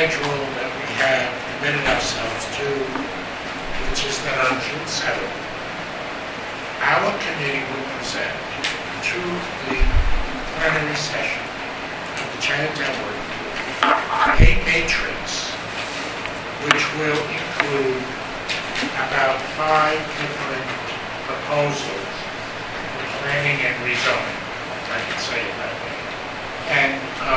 schedule that we have committed ourselves to, which is that on June 7th, our committee will present to the plenary session of the Chinatown Working Group a matrix which will include about 5 different proposals for planning and rezoning, if I can say it that way. And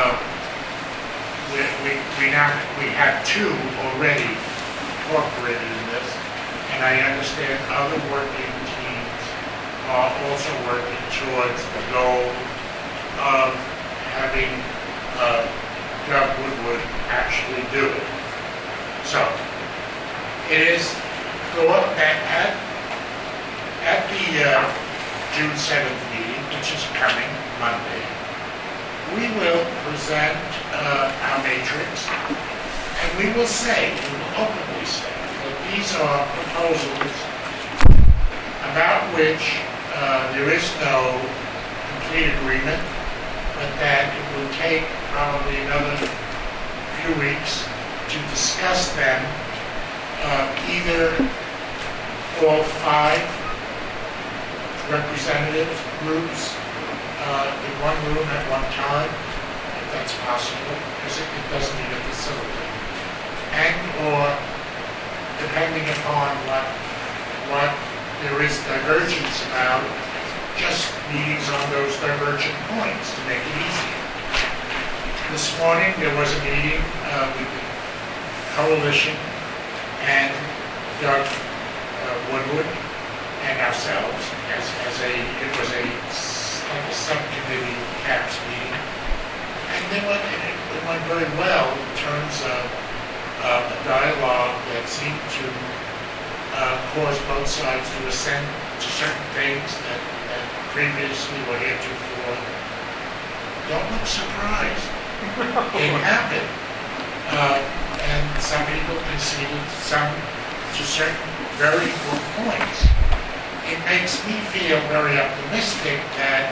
we have 2 already incorporated in this, and I understand other working teams are also working towards the goal of having Doug Woodward actually do it. So, it is thought that at the June 7th meeting, which is coming Monday, we will present our matrix, and we will openly say, that these are proposals about which there is no complete agreement, but that it will take probably another few weeks to discuss them, either all 5 representative groups in one room at one time, if that's possible, because it does need a facility, and or depending upon what there is divergence about, just meetings on those divergent points to make it easier. This morning there was a meeting with the coalition and Doug Woodward and ourselves it was a subcommittee CAPS meeting, and it went very well in terms of a dialogue that seemed to cause both sides to assent to certain things that previously were heretofore. Don't look surprised. It happened. And some people conceded to certain very good points. It makes me feel very optimistic that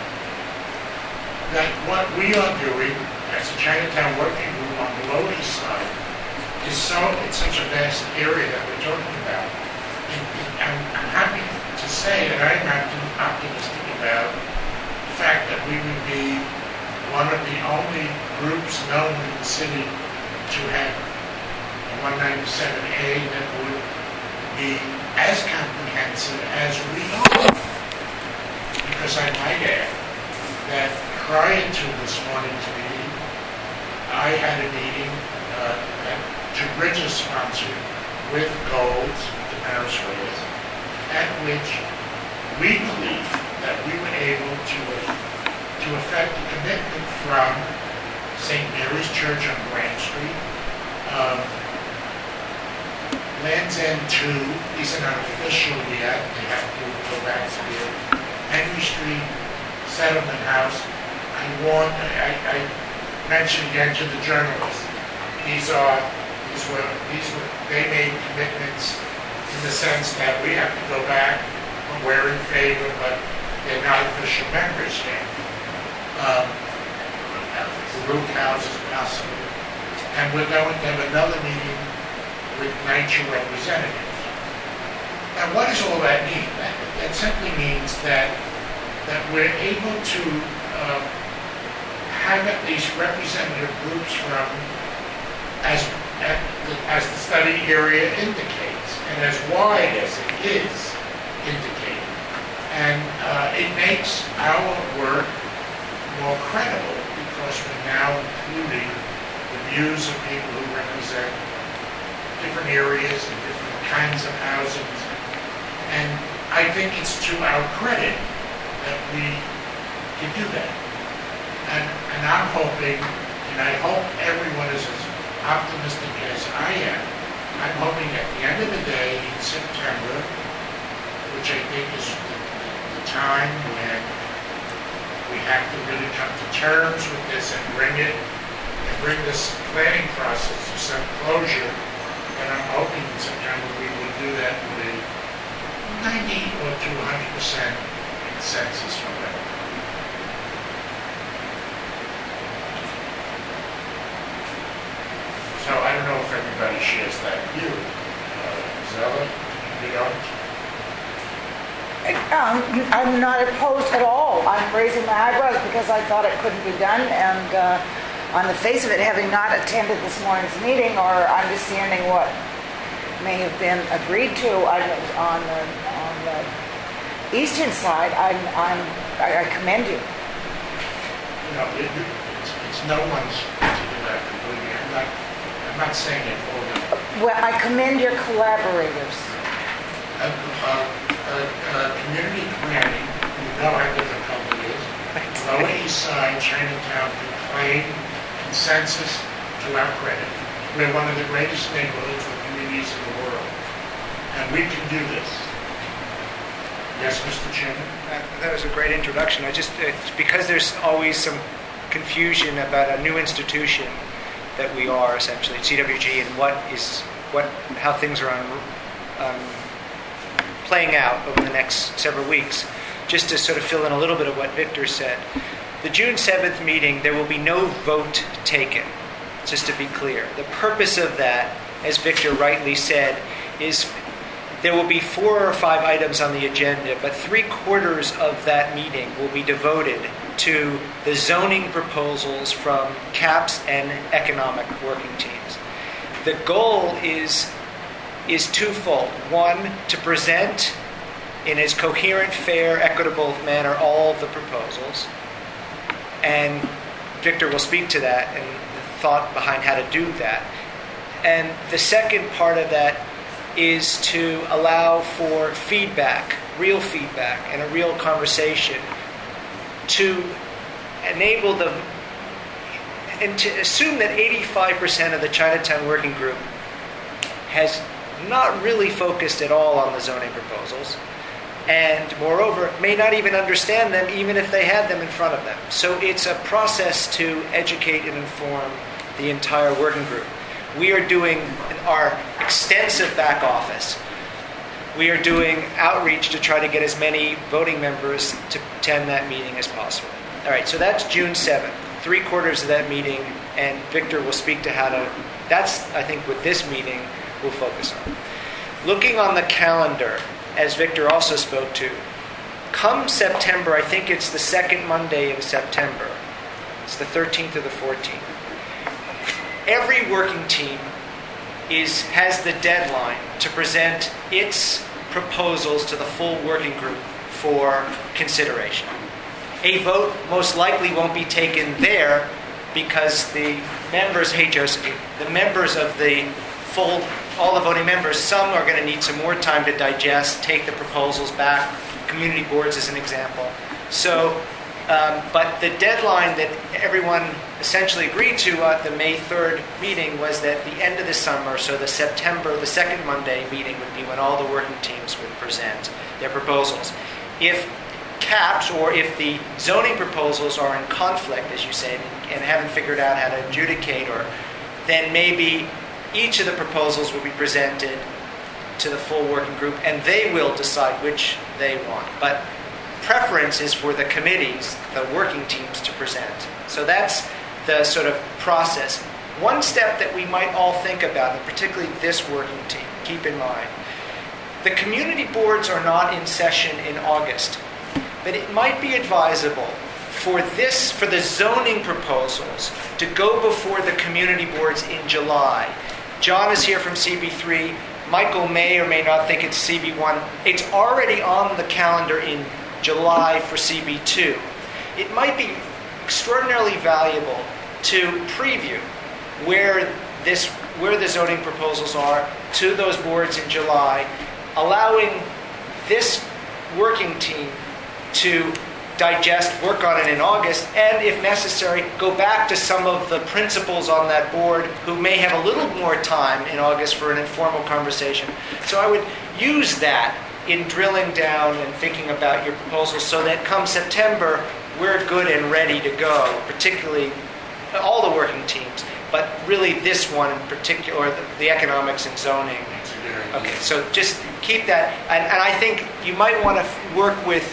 what we are doing as a Chinatown Working Group on the Lower East Side is it's such a vast area that we're talking about. And I'm happy to say that I'm optimistic about the fact that we would be one of the only groups known in the city to have a 197A that would be as comprehensive as we are. Because I might add that prior to this morning's meeting, I had a meeting that Two Bridges sponsored with Golds, the Paris Rays, at which we believe that we were able to effect a commitment from St. Mary's Church on Grand Street, Land's End 2 isn't official yet, they have to go back to the Henry Street Settlement House. I mentioned again to the journalists, they made commitments in the sense that we have to go back and we're in favor, but they're not official members yet. The roof houses possibly. And we're going to have another meeting with NYCHA representatives. Now, what does all that mean? That simply means that we're able to have at least representative groups from, as the study area indicates, and as wide as it is indicated. And it makes our work more credible because we're now including the views of people who represent different areas and different kinds of housing. And I think it's to our credit that we can do that. And I'm hoping, and I hope everyone is as optimistic as I am, I'm hoping at the end of the day in September, which I think is the time when we have to really come to terms with this and bring this planning process to some closure. And I'm hoping in September we will do that with a 90 or to 100% consensus from that. So I don't know everybody shares that view. Zella, you don't? I'm not opposed at all. I'm raising my eyebrows because I thought it couldn't be done, and on the face of it, having not attended this morning's meeting or understanding what may have been agreed to on the eastern side, I commend you. You know, it's no one's to do that completely. I'm not saying it for them. Well, I commend your collaborators. Community planning, you know how difficult it is. Lower East Side, Chinatown, can claim consensus to our credit. We're one of the greatest neighborhoods or communities in the world. And we can do this. Yes, Mr. Chairman? That was a great introduction. It's because there's always some confusion about a new institution that we are essentially at CWG and how things are playing out over the next several weeks. Just to sort of fill in a little bit of what Victor said. The June 7th meeting, there will be no vote taken, just to be clear. The purpose of that, as Victor rightly said, is there will be 4 or 5 items on the agenda, but 3/4 of that meeting will be devoted to the zoning proposals from CAPS and economic working teams. The goal is twofold. One, to present in as coherent, fair, equitable manner all of the proposals. And Victor will speak to that and the thought behind how to do that. And the second part of that is to allow for feedback, real feedback, and a real conversation to enable them and to assume that 85% of the Chinatown Working Group has not really focused at all on the zoning proposals, and moreover may not even understand them even if they had them in front of them. So it's a process to educate and inform the entire working group. We are doing our extensive back office. We are doing outreach to try to get as many voting members to attend that meeting as possible. All right, so that's June 7th, 3/4 of that meeting, and Victor will speak to how to, that's, I think, what this meeting will focus on. Looking on the calendar, as Victor also spoke to, come September, I think it's the second Monday in September. It's the 13th or the 14th. Every working team has the deadline to present its proposals to the full working group for consideration. A vote most likely won't be taken there because the members, hey Josephine, the members of the full, all the voting members, some are going to need some more time to digest, take the proposals back, community boards as an example. So, but the deadline that everyone essentially agreed to at the May 3rd meeting was that the end of the summer, so the September, the second Monday meeting would be when all the working teams would present their proposals. If CAPS, or if the zoning proposals are in conflict, as you say, and haven't figured out how to adjudicate, or then maybe each of the proposals will be presented to the full working group, and they will decide which they want. But preference is for the committees, the working teams, to present. So that's the sort of process. One step that we might all think about, and particularly this working team, keep in mind, the community boards are not in session in August, but it might be advisable for the zoning proposals to go before the community boards in July. John is here from CB3. Michael may or may not think it's CB1. It's already on the calendar in July for CB2. It might be extraordinarily valuable to preview where the zoning proposals are to those boards in July, allowing this working team to digest, work on it in August, and if necessary, go back to some of the principals on that board who may have a little more time in August for an informal conversation. So I would use that in drilling down and thinking about your proposals so that come September, we're good and ready to go, particularly all the working teams, but really this one in particular, or the economics and zoning. Okay, so just keep that, and I think you might want to work with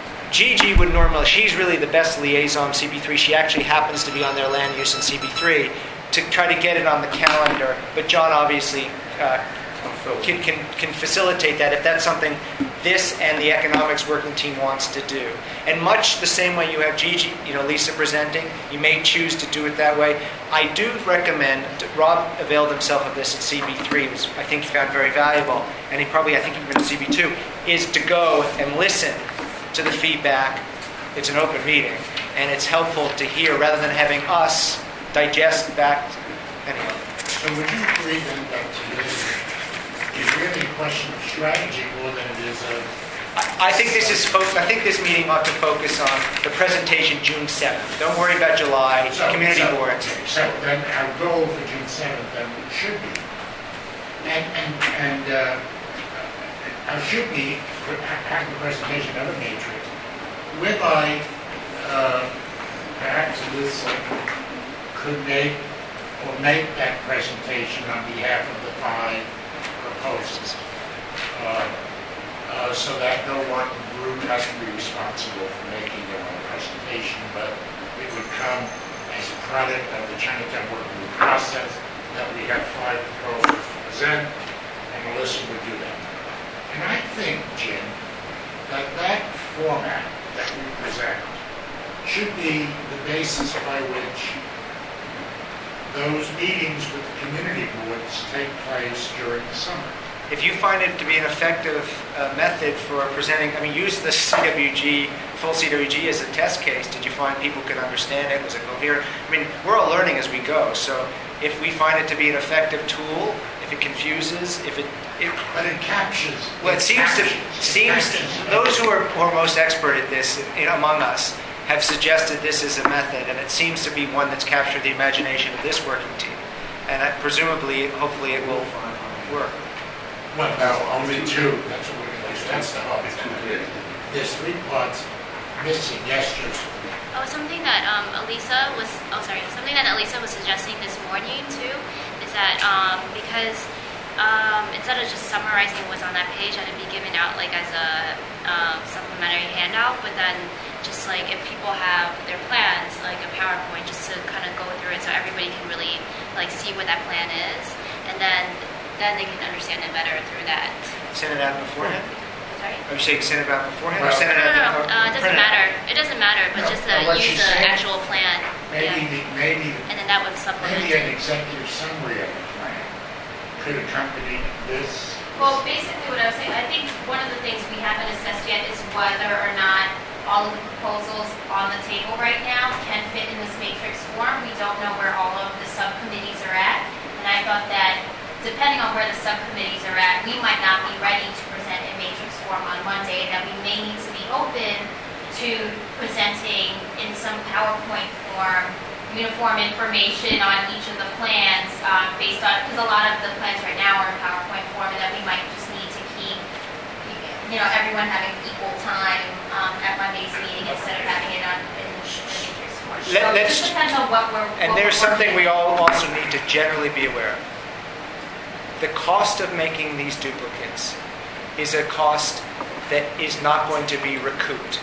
Gigi she's really the best liaison CB3. She actually happens to be on their land use in CB3. to try to get it on the calendar. But John obviously can facilitate that if that's something this and the economics working team wants to do. And much the same way you have Gigi, Lisa presenting, you may choose to do it that way. I do recommend, Rob availed himself of this at CB3, which I think he found very valuable, and he probably, I think even at CB2, is to go and listen to the feedback. It's an open meeting, and it's helpful to hear rather than having us digest back. Anyway. So would you agree then that today is really a question of strategy more than it is a... I think this meeting ought to focus on the presentation June 7th. Don't worry about July, community boards. So then our goal for June 7th then should be, our should be having the presentation of a matrix, whereby perhaps Alyssa could make that presentation on behalf of the 5 proposals. So that no one group has to be responsible for making their own presentation, but it would come as a product of the Chinatown working group process that we have 5 proposals to present, and Melissa would do that. And I think, Jim, that format that we present should be the basis by which those meetings with the community boards take place during the summer. If you find it to be an effective method for presenting, use the CWG, full CWG as a test case. Did you find people could understand it? Was it coherent? We're all learning as we go. So if we find it to be an effective tool, if it confuses, but it captures. Well, it seems those who are most expert at this among us have suggested this as a method, and it seems to be one that's captured the imagination of this working team. And presumably, hopefully, it will work. Well, no, only 2. That's what we're going to do. That's the hardest. There's 3 parts missing. Yes, Jude. Something that Elisa was suggesting this morning too is that because instead of just summarizing what's on that page, that it be given out like as a supplementary handout, but then just like if people have their plans, like a PowerPoint, just to kind of go through it so everybody can really like see what that plan is, and then they can understand it better through that. Send it out beforehand? Sorry? Are you saying send it out beforehand or Well, send it out? No, it doesn't matter. It doesn't matter, but just to use the actual plan. Maybe And then that would supplement an it. executive summary of the plan could accompany this. Well, basically what I was saying, I think one of the things we haven't assessed yet is whether or not all of the proposals on the table right now can fit in this matrix form. We don't know where all of the subcommittees are at. And I thought that depending on where the subcommittees are at, we might not be ready to present in matrix form on Monday, that we may need to be open to presenting in some PowerPoint form, uniform information on each of the plans based on, because a lot of the plans right now are in PowerPoint form, and that we might just need to keep, everyone having equal time at Monday's meeting instead of having it on in the matrix form. So it just depends on what we're And there's something we all also need to generally be aware of. The cost of making these duplicates is a cost that is not going to be recouped.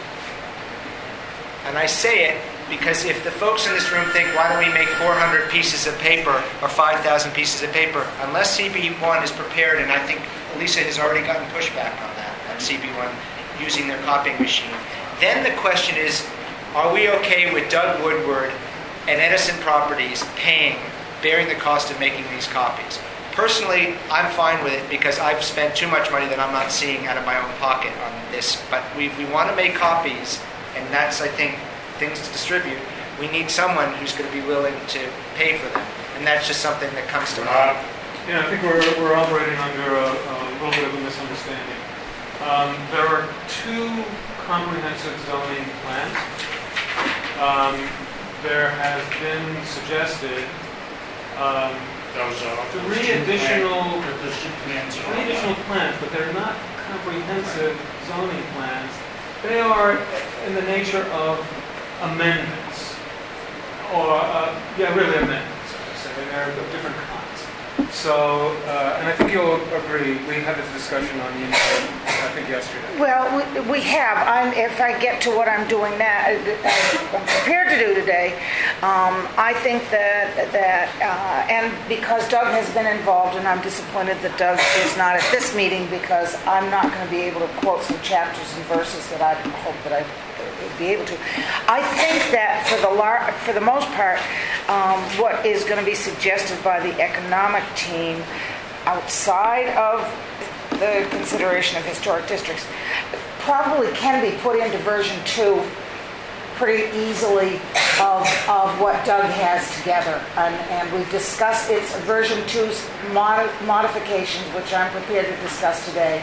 And I say it because if the folks in this room think, why don't we make 400 pieces of paper or 5,000 pieces of paper, unless CB1 is prepared, and I think Lisa has already gotten pushback on that CB1 using their copying machine, then the question is, are we okay with Doug Woodward and Edison Properties bearing the cost of making these copies? Personally, I'm fine with it because I've spent too much money that I'm not seeing out of my own pocket on this. But we want to make copies, and that's, I think, things to distribute. We need someone who's going to be willing to pay for them. And that's just something that comes to mind. Yeah, I think we're operating under a little bit of a misunderstanding. There are 2 comprehensive zoning plans. There has been suggested Those are 3 additional plans, but they're not comprehensive zoning plans. They are in the nature of amendments, or really amendments. They're of different kinds. So, and I think you'll agree. We had this discussion on the email, I think yesterday. Well, we have. If I get to what I'm doing now, I'm prepared to do today. I think that and because Doug has been involved, and I'm disappointed that Doug is not at this meeting because I'm not going to be able to quote some chapters and verses that I hope that I would be able to. I think that for the most part, what is going to be suggested by the economic team outside of the consideration of historic districts probably can be put into version 2 pretty easily of what Doug has together. And we've discussed its version 2's modifications, which I'm prepared to discuss today.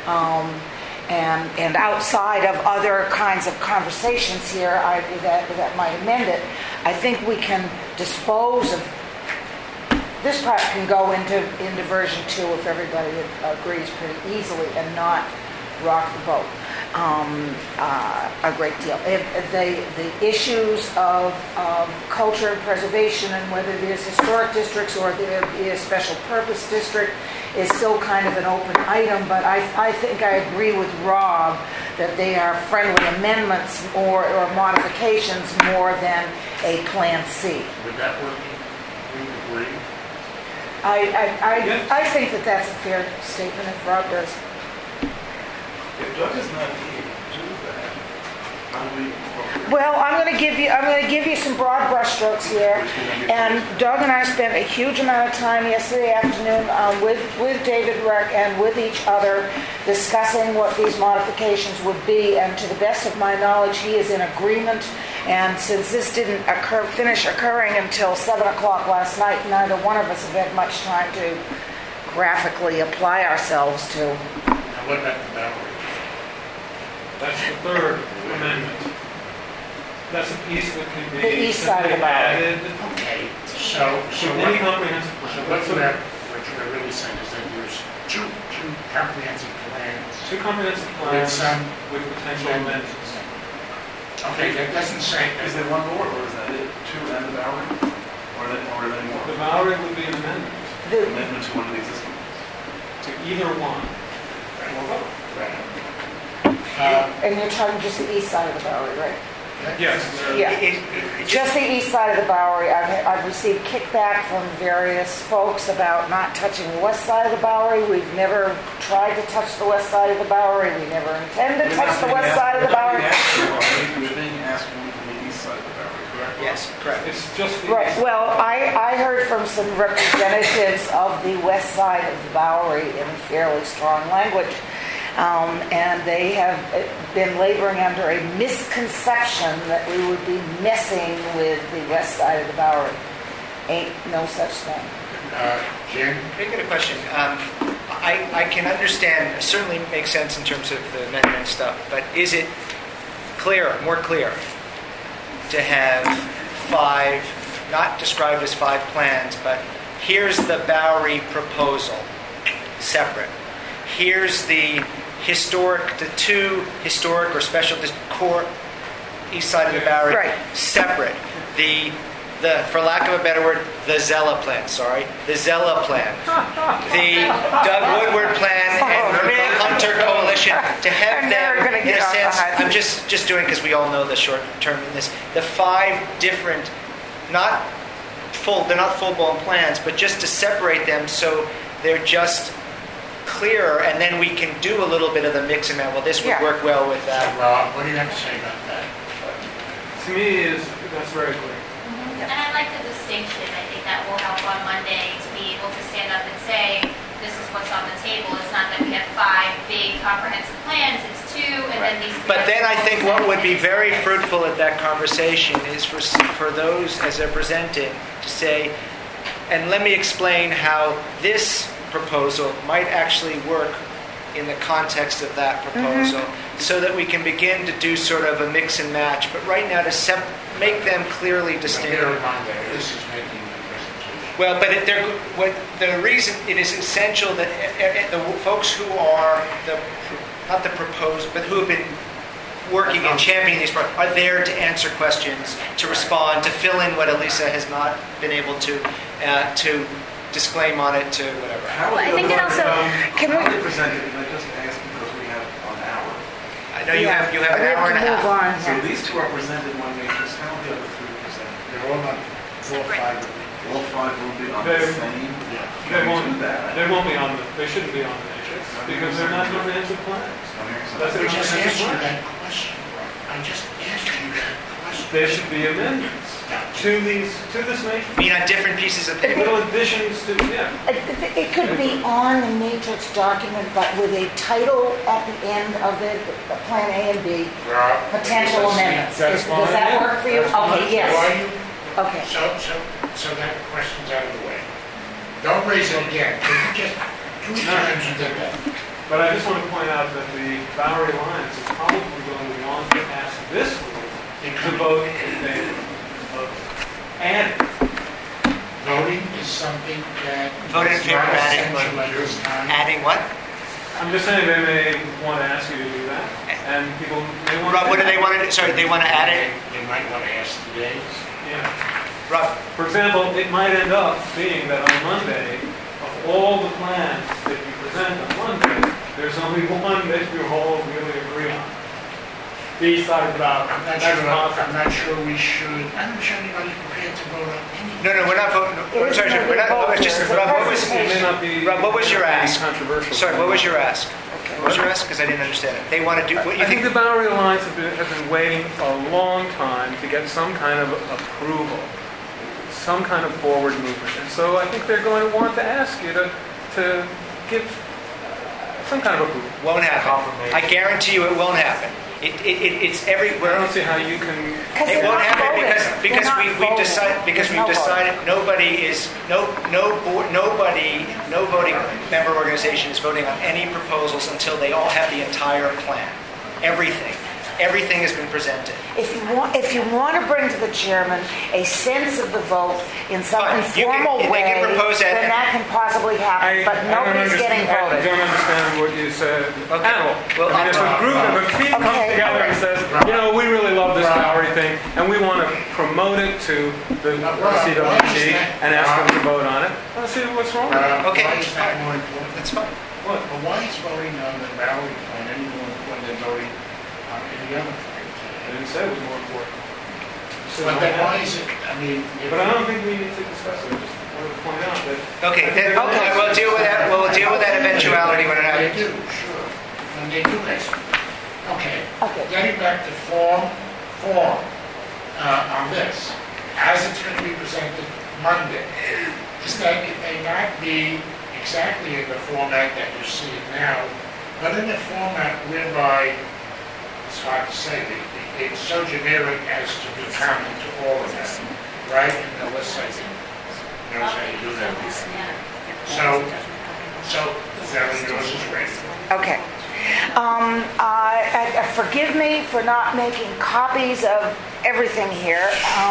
And outside of other kinds of conversations here that might amend it, I think we can dispose of this part can go into version 2 if everybody agrees pretty easily and not rock the boat a great deal. The issues of culture and preservation and whether there's historic districts or there be a special purpose district is still kind of an open item, but I think I agree with Rob that they are friendly amendments or modifications more than a Plan C. Would that work? We agree? I think that that's a fair statement if Rob does. If Doug is not here to do that, how do we incorporate? Well, I'm going to give you some broad brushstrokes here. And Doug and I spent a huge amount of time yesterday afternoon with David Reck and with each other discussing what these modifications would be. And to the best of my knowledge, he is in agreement. And since this didn't finish occurring until 7 o'clock last night, neither one of us have had much time to graphically apply ourselves to. Now, what about the boundary? That's the third amendment. That's a piece that can be The east side of the Bowery. added Okay, so to any comprehensive plan. So what you're really saying is that there's two comprehensive plans. Two comprehensive plans some with potential amendments. Okay, that doesn't say, Is there one more, or is that it? 2 and the Bowery? Or are there more? The Bowery would be an amendment Amendment to one of the existing ones? to either one. And you're talking just the east side of the Bowery, right? Yes. Yeah. Just the east side of the Bowery. I've received kickback from various folks about not touching the west side of the Bowery. We've never tried to touch the west side of the Bowery. We never intend to touch the west side of the Bowery. We're being asked from the east side of the Bowery, correct? Yes, correct. It's just the Right. Well, I heard from some representatives of the west side of the Bowery in fairly strong language. And they have been laboring under a misconception that we would be messing with the west side of the Bowery. Ain't no such thing. Jen? I get a question. I can understand, it certainly makes sense in terms of the amendment stuff, but is it more clear to have 5, not described as 5 plans, but here's the Bowery proposal, separate. Here's the two historic or special core east side of the Bowery, Right. separate. The for lack of a better word, the Zella plan. The Zella plan, the Doug Woodward plan, and the Hunter Coalition. To have I'm never them, gonna in get a off the sense, high I'm just doing because we all know the short term in this. The 5 different, they're not full-blown plans, but just to separate them so they're just clearer, and then we can do a little bit of the mix and match. Well, this would Yeah. work well with So, that. Rob, what do you have to say about that? To me, that's very clear. And I like the distinction. I think that will help on Monday to be able to stand up and say, this is what's on the table. It's not that we have 5 big comprehensive plans, it's 2, and then these. But then I think what would be very fruitful at that conversation is for those as they're presented to say, and let me explain how this proposal might actually work in the context of that proposal, so that we can begin to do sort of a mix and match. But right now, to make them clearly distinct. Bear in mind that this is making the presentation. Well, but the reason it is essential that the folks who are not the proposed, but who have been working and championing these projects are there to answer questions, to respond, to fill in what Elisa has not been able to disclaim on it, to whatever. How Well, I think it also- Can we- How they present it, can I just ask because we have an hour? No, you have We an hour and a have to move half. on So here. these two are presented in one matrix, how are the other three presented? They're all on 4 or 5. All five will be on the They're- same? Yeah. They Can we won't, do that? they won't be on the, they shouldn't be on the matrix because they're not comprehensive plans. That's I a just comprehensive asked you plan. that question, Rob. I just asked you that question. There should be amendments to this matrix. I mean, on different pieces of paper. Little additions to, yeah. It could be on the matrix document, but with a title at the end of the Plan A and B, Rob, potential let's see. amendments. That's Does fine, that yeah. work for you? That's fine. Okay, yes. Why you, Okay. so that question's out of the way. Don't raise it again. Just 2 times you did that. But I just want to point out that the Bowery Alliance is probably going to want to ask this group to vote in favor of adding. Voting is something that Voting in is favor not of adding essential at this time. Adding what? I'm just saying they may want to ask you to do that, and people may want to. Rob, what do they want to do? Sorry, they want to add it? They might want to ask today. Yeah. Rob, For example, it might end up being that on Monday, of all the plans that you present on Monday, there's only one that you all really agree on. Besides about, I'm not sure we should, I'm not sure anybody's prepared to vote on anything. no, we're not voting. It is Sorry, gonna we're be not. voted. Just, It's a Rob, what was? presentation. It may not be. Rob, what was your it may not be ask? Controversial. Sorry, what was your ask? What was your ask? Because I didn't understand it. They want to do what you I think think. the Bowery Alliance have been waiting a long time to get some kind of approval, some kind of forward movement. And so I think they're going to want to ask you to give some kind of approval. Won't happen. I guarantee you, it won't happen. It's I everywhere. don't see how you can. It won't happen because we've There's decided nobody is no board, no voting member organization is voting on any proposals until they all have the entire plan. Everything has been presented. If you want to bring to the chairman a sense of the vote in some Fine. You can- informal they way, can propose that. then that can possibly happen, but nobody's getting I voted. don't understand what you said Okay. at all. Well, I mean, if a group, if a team comes Okay, together and says, you know, we really love this Bowery thing, and we want to promote it to the CWG and ask them to vote on it, let's see what's wrong with it. Okay. Why is that more important? That's fine. But why is voting on the Bowery plan any more important than voting on any other plan? I didn't say it was more important. So But then why is it, I mean, if... But I don't think we need to discuss it. I just wanted to point out that. Okay. Then, we'll deal with that. We'll deal with that eventuality when it They happens. do, sure. And they do this. Okay. Okay. Getting back to form on this, as it's going to be presented Monday, is that it may not be exactly in the format that you see it now, but in the format whereby, it's hard to say, it's so generic as to be common to all of them, right? And the list, I think, knows how to do that. So, Sally, yours is ready. Okay. Forgive me for not making copies of everything here.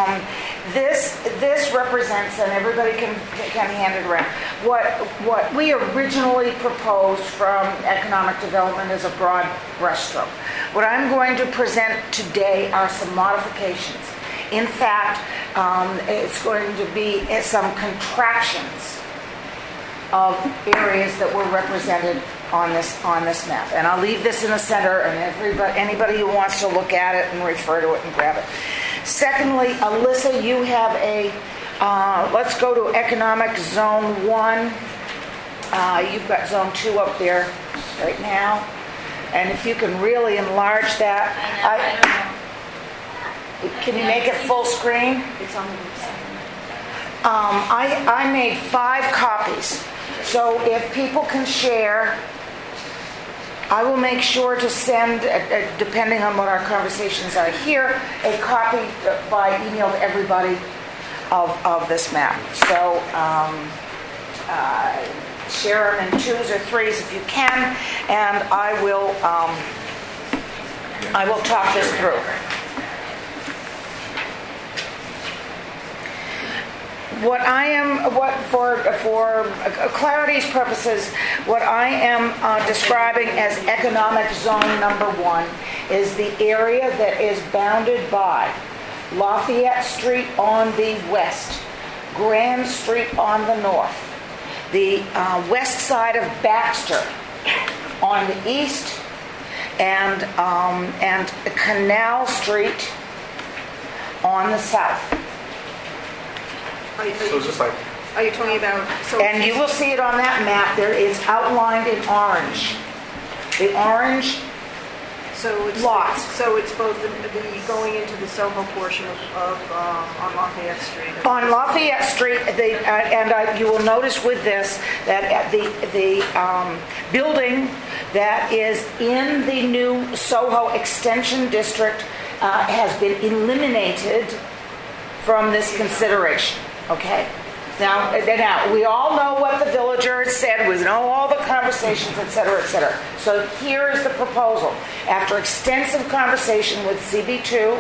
This represents, and everybody can hand it around, what we originally proposed from economic development as a broad brushstroke. What I'm going to present today are some modifications. In fact, it's going to be some contractions of areas that were represented on this map. And I'll leave this in the center, and anybody who wants to look at it and refer to it and grab it. Secondly, Alyssa, you have let's go to Economic Zone 1. You've got Zone 2 up there right now. And if you can really enlarge that. Can you make it full screen? It's on the website. I made 5 copies. So if people can share, I will make sure to send, depending on what our conversations are here, a copy by email to everybody of this map. So share them in 2s or 3s if you can, and I will talk this through. For clarity's purposes, what I am describing as economic zone number 1 is the area that is bounded by Lafayette Street on the west, Grand Street on the north, the west side of Baxter on the east, and Canal Street on the south. Are you- So it's just like, Are you talking about? So And you will see it on that map. There is outlined in orange. The orange So it's lots. So it's both the going into the Soho portion of on Lafayette Street. on Lafayette Street, you will notice with this that at the building that is in the new Soho Extension District has been eliminated from this consideration. Okay. Now, we all know what the villagers said. We know all the conversations, et cetera, et cetera. So here is the proposal. After extensive conversation with CB2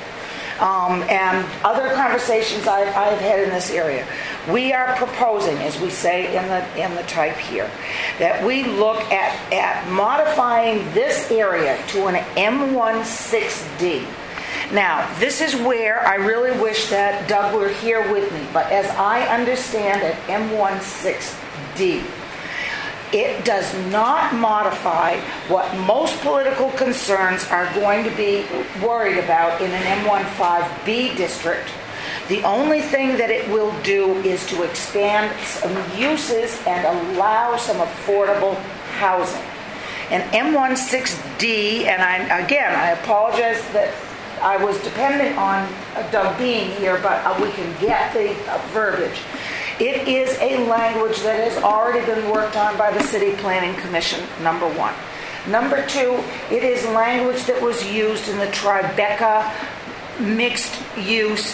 and other conversations I've had in this area, we are proposing, as we say in the type here, that we look at modifying this area to an M16D. Now, this is where I really wish that Doug were here with me, but as I understand it, M16D, it does not modify what most political concerns are going to be worried about in an M15B district. The only thing that it will do is to expand some uses and allow some affordable housing. And M16D, and I apologize that I was dependent on Doug being here, but we can get the verbiage. It is a language that has already been worked on by the City Planning Commission, number one. Number two, it is language that was used in the Tribeca mixed use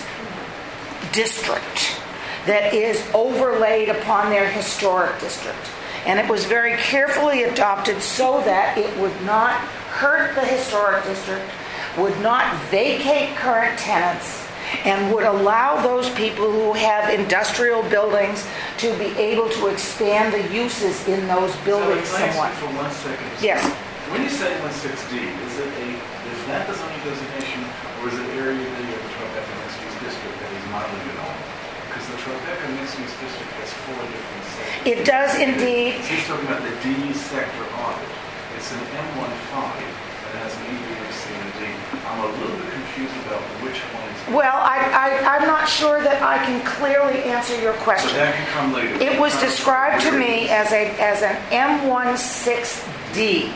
district that is overlaid upon their historic district. And it was very carefully adopted so that it would not hurt the historic district, would not vacate current tenants, and would allow those people who have industrial buildings to be able to expand the uses in those buildings so can I somewhat. ask you for 1 second? Yes. When you say 16D, is that the zoning designation, or is it area D of the Tribeca mixed use district that is modeling it on? Because the Tribeca mixed use district has 4 different sectors. It does indeed. So he's talking about the D sector on it. It's an M15 that has an E, B, C, and a D. I'm a little bit confused about which one is. Well, I'm not sure that I can clearly answer your So question. that can come later. It was described to me as an M16D.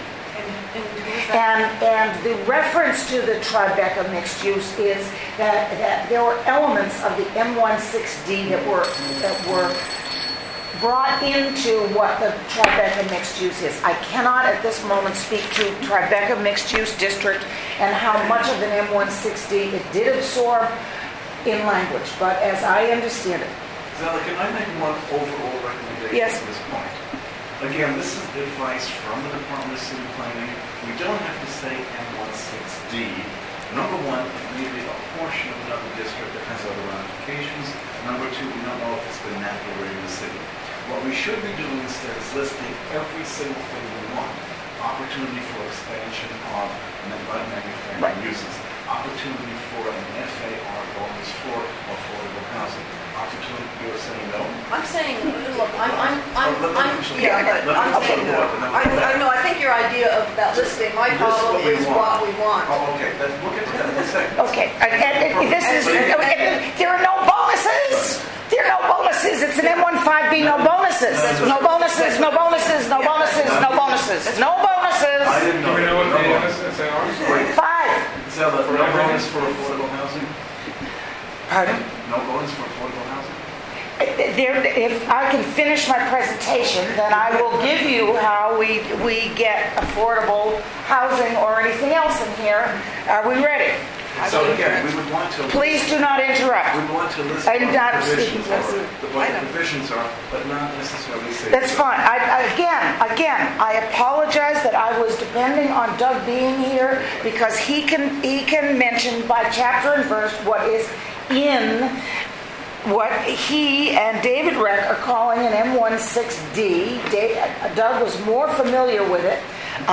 And the reference to the Tribeca mixed use is that there were elements of the M16D that were brought into what the Tribeca mixed use is. I cannot at this moment speak to Tribeca mixed use district and how much of an M16D it did absorb in language, but as I understand it. Zella, can I make one overall recommendation Yes. at this point? Again, this is advice from the Department of City Planning. We don't have to say M16D. Number one, it may be a portion of another district that has other ramifications. Number two, we don't know if it's been that way in the city. What we should be doing instead is listing every single thing we want. Opportunity for expansion of light manufacturing uses. Opportunity for an FAR bonus for affordable housing. Opportunity, you're saying no? I'm saying, look, I'm Yeah, but let me I'm saying, follow up, and then we'll- I know, I think your idea of that listing, my This is problem what we is want. what we want. Oh, okay, we'll get to that in a second. Okay, and this is, there are no bonuses. There are no bonuses. It's an M15B, no bonuses. No bonuses, no bonuses, no bonuses, no bonuses. No I bonuses. didn't know. Do we know what No the bonus. SARs are? Wait, Five. Zella, no bonus for affordable housing? Pardon? No bonus for affordable housing? If I can finish my presentation, then I will give you how we get affordable housing or anything else in here. Are we ready? So again, we would want to. Please do not interrupt. We want to list I'm what not the provisions speaking. are, what the provisions are, but not necessarily say. That's fine. Again, I apologize that I was depending on Doug being here because he can mention by chapter and verse what is in what he and David Reck are calling an M16D. Doug was more familiar with it.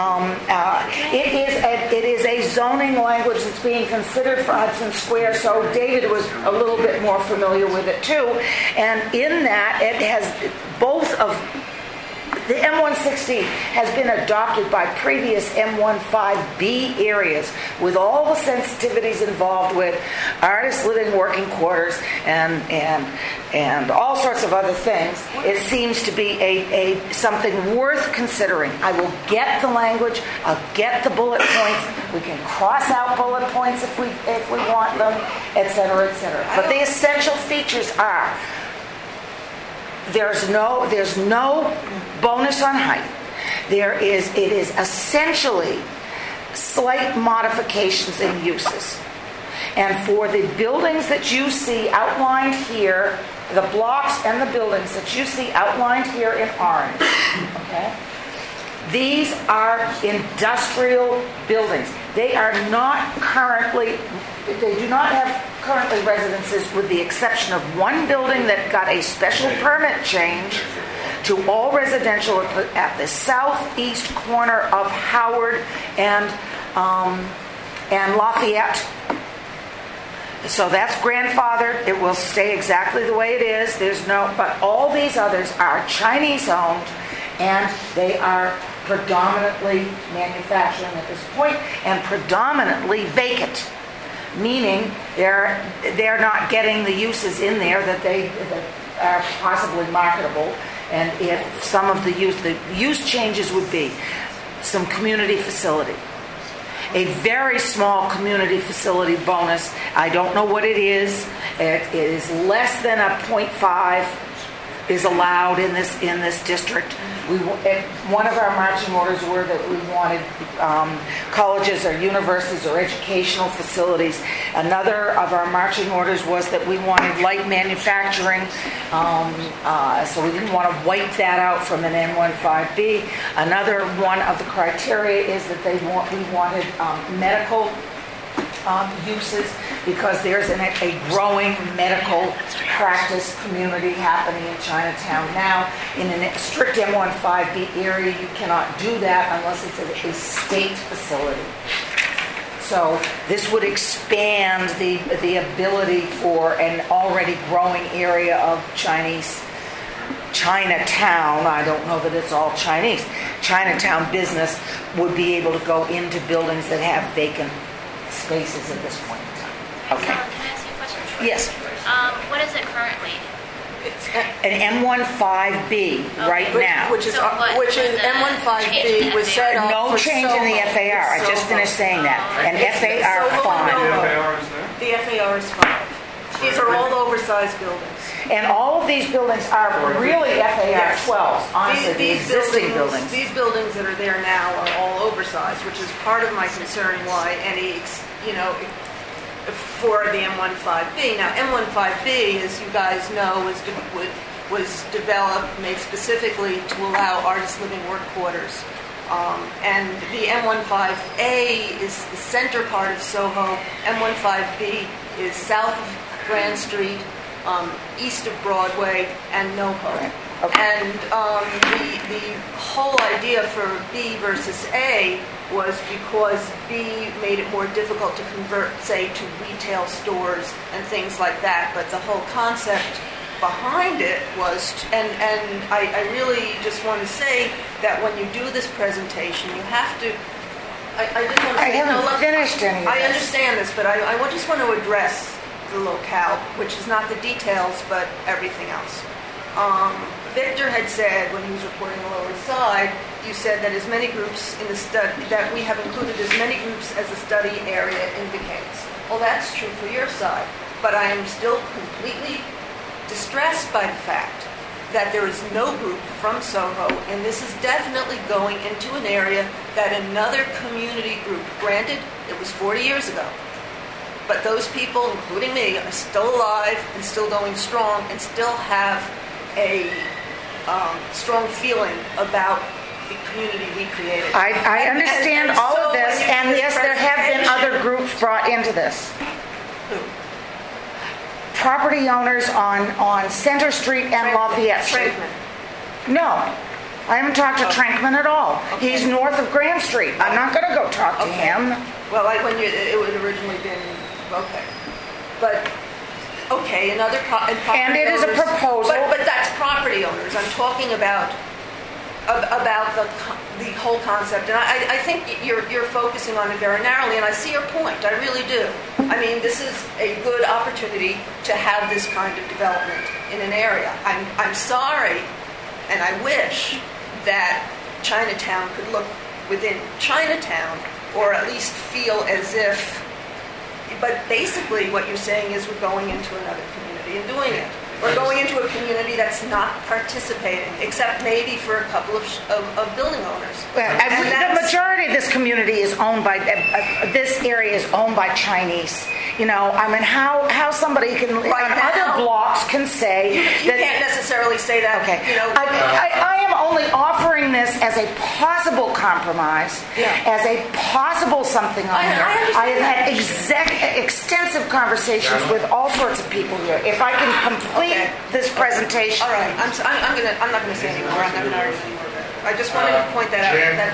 It is a zoning language that's being considered for Hudson Square, so David was a little bit more familiar with it too. And in that, it has both of The M16 has been adopted by previous M15B areas with all the sensitivities involved with artists living working quarters and all sorts of other things. It seems to be a something worth considering. I will get the language, I'll get the bullet points, we can cross out bullet points if we want them, etc., etc. But the essential features are there's no bonus on height. It is essentially slight modifications in uses. And for the buildings that you see outlined here, the blocks and the buildings that you see outlined here in orange, okay? These are industrial buildings. They do not have currently residences with the exception of one building that got a special permit change to all residential at the southeast corner of Howard and Lafayette. So that's grandfathered. It will stay exactly the way it is. But all these others are Chinese owned, and they are predominantly manufacturing at this point and predominantly vacant, meaning they're not getting the uses in there that are possibly marketable. And if some of the use changes would be some community facility, a very small community facility bonus. I don't know what it is. It is less than a 0.5 is allowed in this district. One of our marching orders were that we wanted colleges or universities or educational facilities. Another of our marching orders was that we wanted light manufacturing, so we didn't want to wipe that out from an M15B. Another one of the criteria is that we wanted medical uses, because there's a growing medical practice community happening in Chinatown now. In a strict M15B area, you cannot do that unless it's a state facility. So this would expand the ability for an already growing area of Chinatown, I don't know that it's all Chinese, Chinatown business would be able to go into buildings that have vacant spaces at this point in time. Okay. Can I ask you a question? Yes. What is it currently? It's An M15B right now. Which is So what which would is the M15B change in was the set up No for change in the Soho. FAR. I just Soho. finished saying that. And It's FAR Soho, fine. The no. FAR is there? The FAR is 5. These are all oversized buildings. And all of these buildings are really FAR Yes. 12s, honestly, the existing buildings. These buildings that are there now are all oversized, which is part of my concern why for the M15B. Now, M15B, as you guys know, was developed, made specifically to allow artists living work quarters. And the M15A is the center part of Soho. M15B is south of Grand Street, east of Broadway, and NoHo. Right. Okay. And the whole idea for B versus A was because B made it more difficult to convert, say, to retail stores and things like that. But the whole concept behind it was, and I really just want to say that when you do this presentation, you have to. I just want to I say, haven't finished any of I this. understand this, but I just want to address the locale, which is not the details, but everything else. Victor had said when he was reporting the Lower East Side, you said that as many groups in the study, that we have included as many groups as the study area indicates. Well, that's true for your side, but I am still completely distressed by the fact that there is no group from Soho, and this is definitely going into an area that another community group, granted, it was 40 years ago, but those people, including me, are still alive and still going strong and still have a strong feeling about the community we created. I understand all so of this, when you and do yes, there have been presentation- other groups brought into this. Who? Property owners on Center Street and Lafayette Street. Frankman. No, I haven't talked to Oh. Trankman at all. Okay. He's north of Grand Street. I'm not going to go talk to Okay. him. Well, like when it would originally been, okay. But, okay, and property And it is a owners- proposal. But that's property owners. I'm talking about about the whole concept, and I think you're focusing on it very narrowly, and I see your point. I really do. I mean, this is a good opportunity to have this kind of development in an area. I'm sorry, and I wish that Chinatown could look within Chinatown, or at least feel as if. But basically, what you're saying is we're going into another community and doing it. We're going into a community that's not participating, except maybe for a couple of building owners. Well, the majority of this community is owned by, this area is owned by Chinese. You know, I mean, how somebody can, right on now, other blocks can say you can't necessarily say that. Okay. You know, I am only offering this as a possible compromise, as a possible something on here. I have had extensive conversations with all sorts of people here. If I can complete this presentation. All right, I'm not gonna say anymore. I'm not gonna argue anymore. I just wanted to point that out.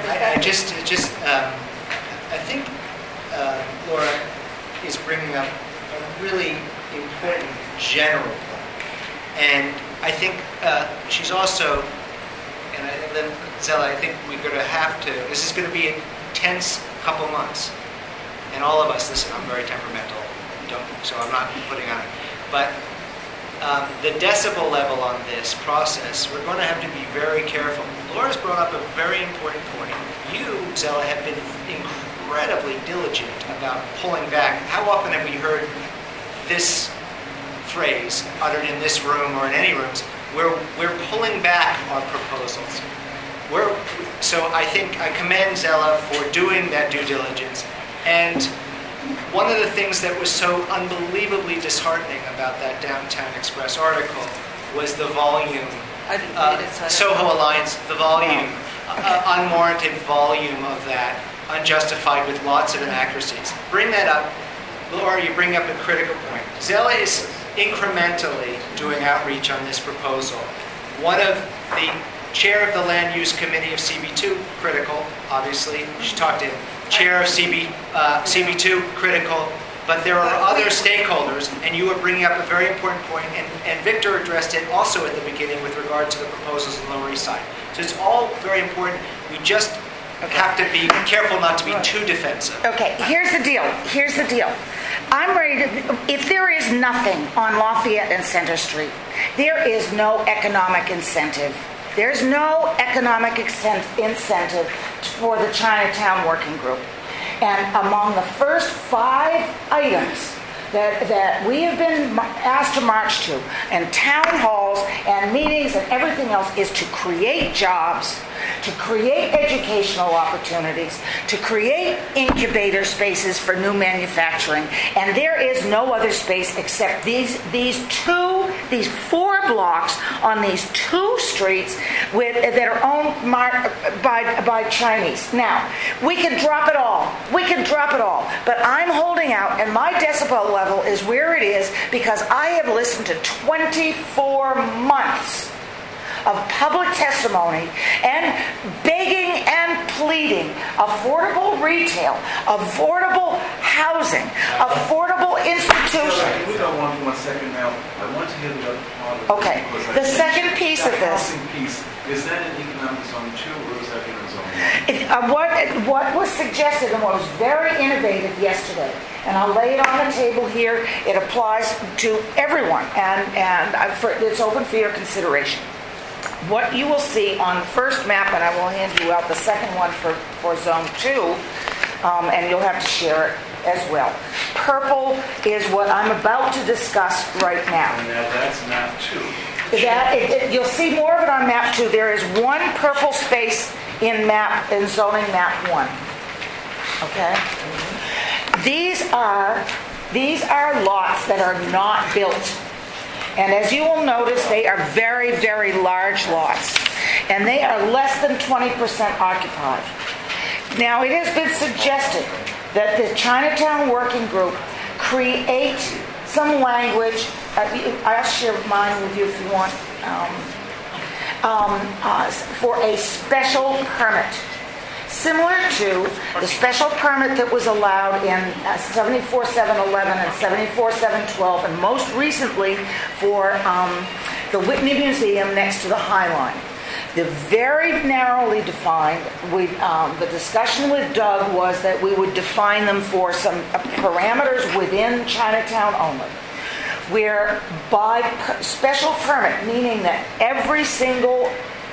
I think Laura is bringing up a really important general point, and I think she's also, and Zella, I think we're going to have to. This is going to be a tense couple months, and all of us. Listen, I'm very temperamental, so I'm not putting on it, but. The decibel level on this process, we're going to have to be very careful. Laura's brought up a very important point. You, Zella, have been incredibly diligent about pulling back. How often have we heard this phrase uttered in this room or in any rooms? We're pulling back our proposals. So I think I commend Zella for doing that due diligence. And one of the things that was so unbelievably disheartening about that Downtown Express article was the volume. I didn't read it, so Soho Alliance, the volume, unwarranted volume of that, unjustified with lots of inaccuracies. Bring that up. Laura, you bring up a critical point. Zella is incrementally doing outreach on this proposal. One of the chair of the Land Use Committee of CB2, critical, obviously. She talked to him. Chair of CB2, critical. But there are other stakeholders, and you were bringing up a very important point, and Victor addressed it also at the beginning with regard to the proposals on the Lower East Side. So it's all very important. We just have to be careful not to be too defensive. Okay, here's the deal. I'm ready to, if there is nothing on Lafayette and Center Street, there is no economic incentive. There's no economic incentive for the Chinatown Working Group. And among the first 5 items that we have been asked to march to, and town halls and meetings and everything else, is to create jobs, to create educational opportunities, to create incubator spaces for new manufacturing. And there is no other space except these 4 blocks on these 2 streets that are owned by Chinese. Now, we can drop it all. But I'm holding out, and my decibel level is where it is because I have listened to 24 months of public testimony and begging and pleading affordable retail, affordable housing, affordable institutions. Can we go on for 1 second now? I want to hear the other part of it. Okay. The second piece of this. Housing piece, is that an economic zone 2 or is that in a zone 1? What was suggested and what was very innovative yesterday, and I'll lay it on the table here, it applies to everyone, and it's open for your consideration. What you will see on the first map, and I will hand you out the second one for Zone 2, and you'll have to share it as well. Purple is what I'm about to discuss right now. And now that's map 2. You'll see more of it on map 2. There is 1 purple space in zoning map 1. Okay? These are lots that are not built. And as you will notice, they are very, very large lots. And they are less than 20% occupied. Now, it has been suggested that the Chinatown Working Group create some language. I'll share mine with you if you want. For a special permit. Similar to the special permit that was allowed in 74-711 and 74-712, and most recently for the Whitney Museum next to the High Line. The very narrowly defined, the discussion with Doug was that we would define them for some parameters within Chinatown only, where by special permit, meaning that every single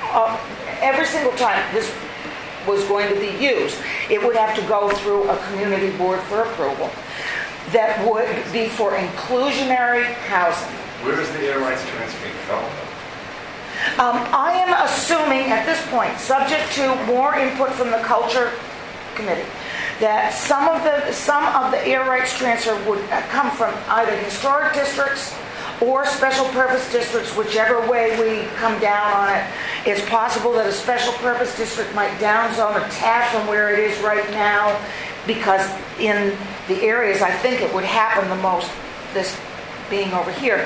time this was going to be used, it would have to go through a community board for approval. That would be for inclusionary housing. Where is the air rights transfer development? I am assuming at this point, subject to more input from the Culture Committee, that some of the air rights transfer would come from either historic districts or special purpose districts, whichever way we come down on it. It's possible that a special purpose district might downzone a tad from where it is right now, because in the areas I think it would happen the most, this being over here,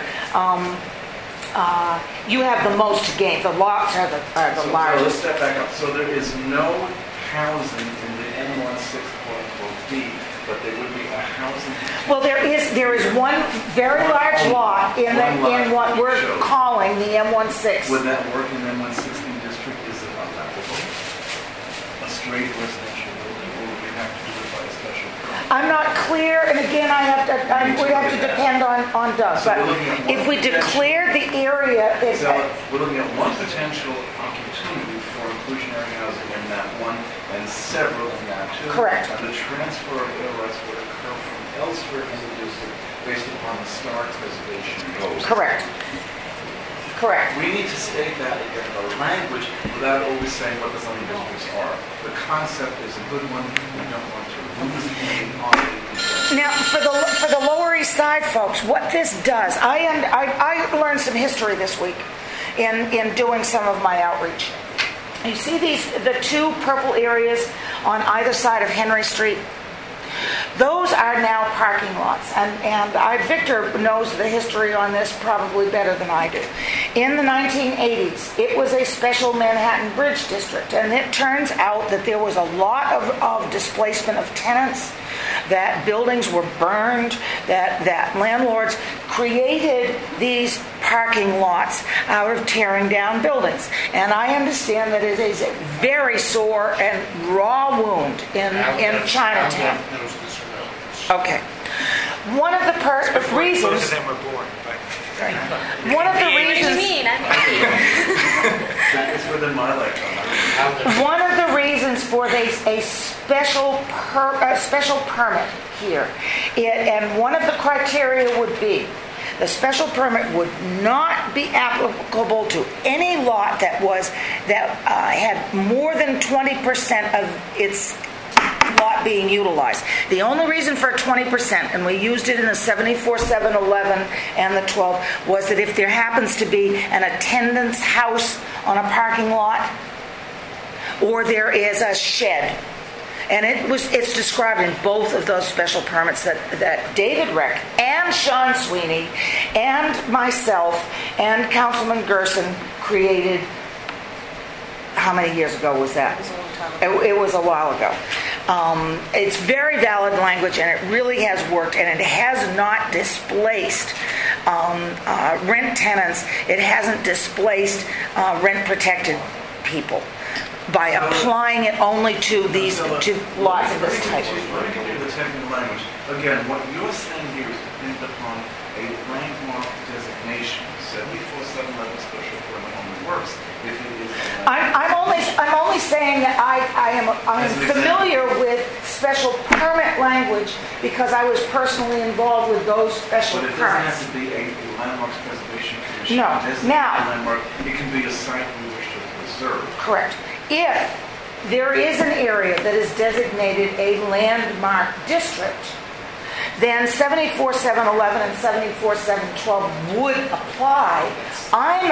you have the most to gain. The lots are the So largest. let's step back up. So there is no housing in the M16 quote-unquote D, but there would be a housing. Well, there is one very large lot in what we're calling the M16. Would that work in the M116 district? Is it allowable? A straight residential building, or would we have to do it by a special permit? I'm not clear, and again, we have to depend on Doug. So But we're looking at if one we declare the area, So we're looking at one potential opportunity for inclusionary housing in that one, and several in that two. Correct. And the transfer of air rights would occur from elsewhere in the district based upon the Stark preservation goals. correct. We need to state that in the language without always saying what the zoning districts are. The concept is a good one. We don't want to lose the on it. Now, for the Lower East Side folks, what this does, I learned some history this week in doing some of my outreach. You see the two purple areas on either side of Henry Street? Those are now parking lots, and Victor knows the history on this probably better than I do. In the 1980s, it was a special Manhattan Bridge district, and it turns out that there was a lot of displacement of tenants, that buildings were burned, that landlords created these parking lots out of tearing down buildings. And I understand that it is a very sore and raw wound in Chinatown. Okay. One of the reasons... Both of them were born, but... One of the What do you reasons... mean? It's within my lifetime. One of the reasons for a special permit here, and one of the criteria would be the special permit would not be applicable to any lot that had more than 20% of its lot being utilized. The only reason for 20%, and we used it in the 74, 711, and the 12, was that if there happens to be an attendance house on a parking lot, or there is a shed. And it's described in both of those special permits that David Reck and Sean Sweeney and myself and Councilman Gerson created. How many years ago was that? It was a while ago. It's very valid language, and it really has worked, and it has not displaced rent tenants. It hasn't displaced rent-protected people by applying it only to lots of this type. The technical language. Again, what you're saying here is dependent upon a landmark designation. 74-711 special permit only works if it is. I'm only saying that I'm familiar with special permit language because I was personally involved with those special But it doesn't permits. have to be a landmarks preservation commission. No. Now- landmark. It can be a site we wish to preserve. Correct. If there is an area that is designated a landmark district, then 74-711 and 74-712 would apply. I'm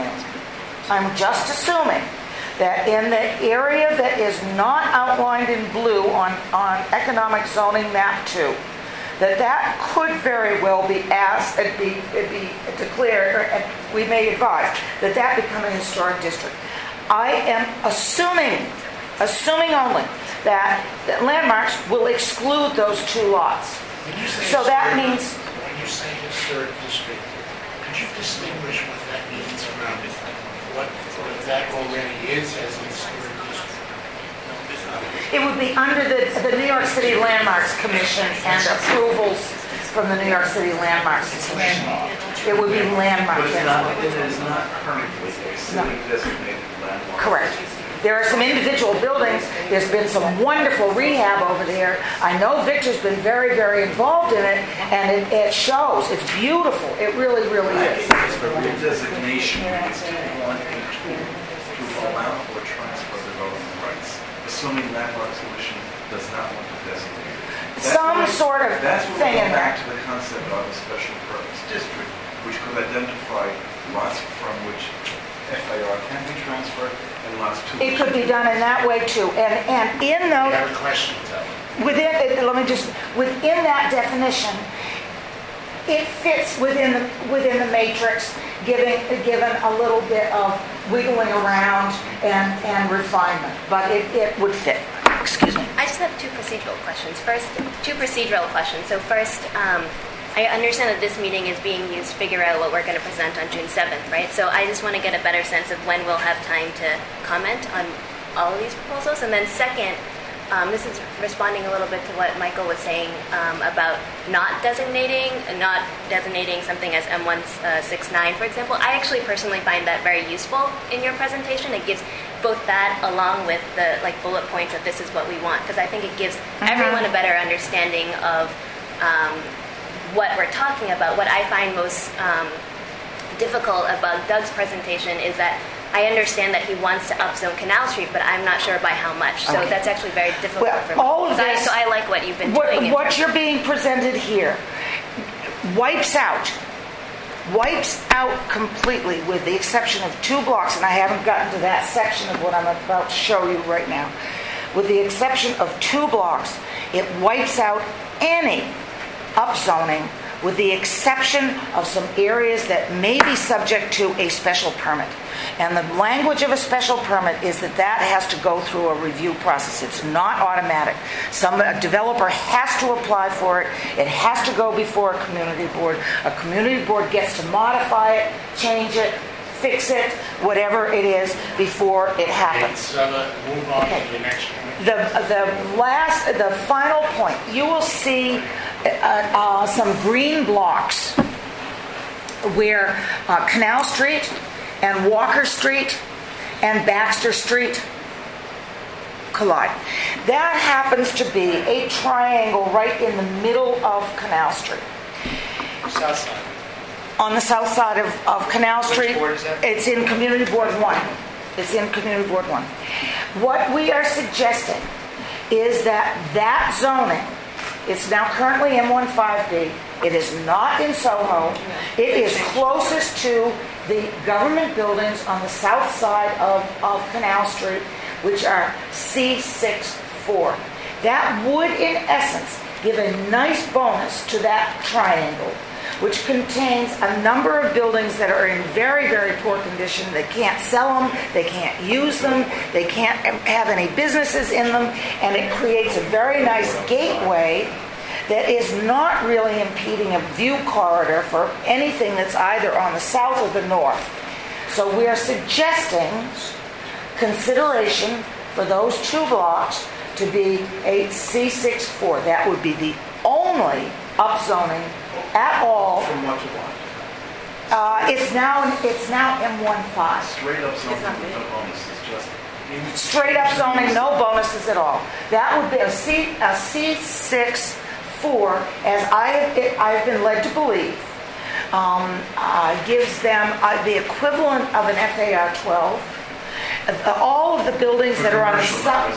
just assuming that in the area that is not outlined in blue on economic zoning map 2, that could very well be asked and be declared, and we may advise that become a historic district. I am assuming only that landmarks will exclude those two lots. So that means... When you say historic district, could you distinguish what that means around it? what that already is as a historic district? It would be under the New York City Landmarks Commission and approvals from the New York City Landmarks Commission. It would be landmark. But yes. it is not currently a city designated landmark. Correct. There are some individual buildings. There's been some wonderful rehab over there. I know Victor's been very, very involved in it, and it shows. It's beautiful. It really, really is. It's for redesignation, it's 2.1 and 2 to allow for transfer of development rights, assuming Landmarks Commission does not want to designate it. Some sort of That's where thing we in go back there. to the concept of a special purpose district, which could identify lots from which FAR can be transferred and lots to It could be done in that way too. And in I those, have a question, though. within that definition, it fits within the matrix, given a little bit of wiggling around and refinement, but it would fit. Excuse me. I just have two procedural questions. So first, I understand that this meeting is being used to figure out what we're going to present on June 7th, right? So I just want to get a better sense of when we'll have time to comment on all of these proposals. And then second, this is responding a little bit to what Michael was saying about not designating something as M169, for example. I actually personally find that very useful in your presentation. It gives both that along with the bullet points of this is what we want, because I think it gives everyone a better understanding of what we're talking about. What I find most difficult about Doug's presentation is that I understand that he wants to upzone Canal Street, but I'm not sure by how much. So that's actually very difficult for me. All of this, so I like what you've been doing. What you're being presented here wipes out completely, with the exception of 2 blocks, and I haven't gotten to that section of what I'm about to show you right now. With the exception of 2 blocks, it wipes out any upzoning, with the exception of some areas that may be subject to a special permit. And the language of a special permit is that has to go through a review process. It's not automatic. A developer has to apply for it. It has to go before a community board. A community board gets to modify it, change it, fix it, whatever it is, before it happens. So move on to the next one. The final point, you will see some green blocks where Canal Street and Walker Street and Baxter Street collide. That happens to be a triangle right in the middle of Canal Street. South side. On the south side of Canal Street. Which board is that? It's in Community Board 1. It's in Community Board 1. What we are suggesting is that zoning, it's now currently M15B. It is not in Soho. It is closest to the government buildings on the south side of Canal Street, which are C64. That would, in essence, give a nice bonus to that triangle, which contains a number of buildings that are in very, very poor condition. They can't sell them, they can't use them, they can't have any businesses in them, and it creates a very nice gateway that is not really impeding a view corridor for anything that's either on the south or the north. So we are suggesting consideration for those 2 blocks to be a C64. That would be the only upzoning at all. From what to what? It's now M15. Straight up zoning with no bonuses, just Straight up zoning, no bonuses at all. That would be a C64, as I've been led to believe, gives them the equivalent of an FAR 12. All of the buildings that are on the south.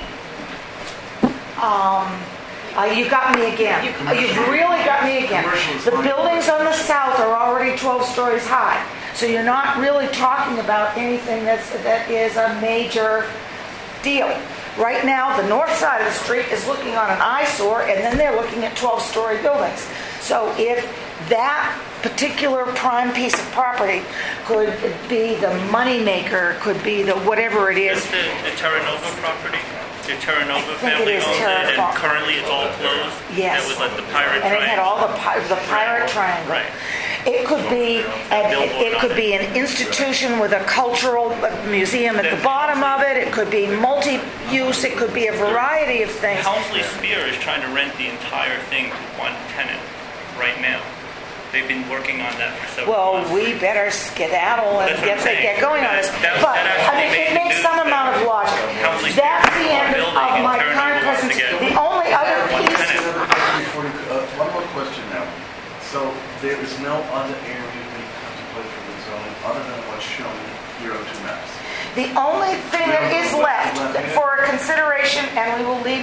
You got me again. You've really got me again. The buildings on the south are already 12 stories high. So you're not really talking about anything that is a major deal. Right now, the north side of the street is looking on an eyesore, and then they're looking at 12-story buildings. So if that particular prime piece of property could be the moneymaker, could be the whatever it is. Is the Terra Nova property? The Terra Nova I think family it is owns Terra it, Nova. and currently it's all closed? Yes. That was like the pirate And triangle. it had all the pirate triangle. Right. It could be an institution with a cultural museum at the bottom of it. It could be multi-use. It could be a variety of things. Housley Spear is trying to rent the entire thing to one tenant right now. They've been working on that for several months. Well, we better skedaddle and get going on this. But it makes some amount of logic. That's the end of my current presentation. The only other piece. One more question now. So there is no other area being contemplated for the zoning other than what's shown here on 2 maps. The only thing that is left for consideration, and we'll leave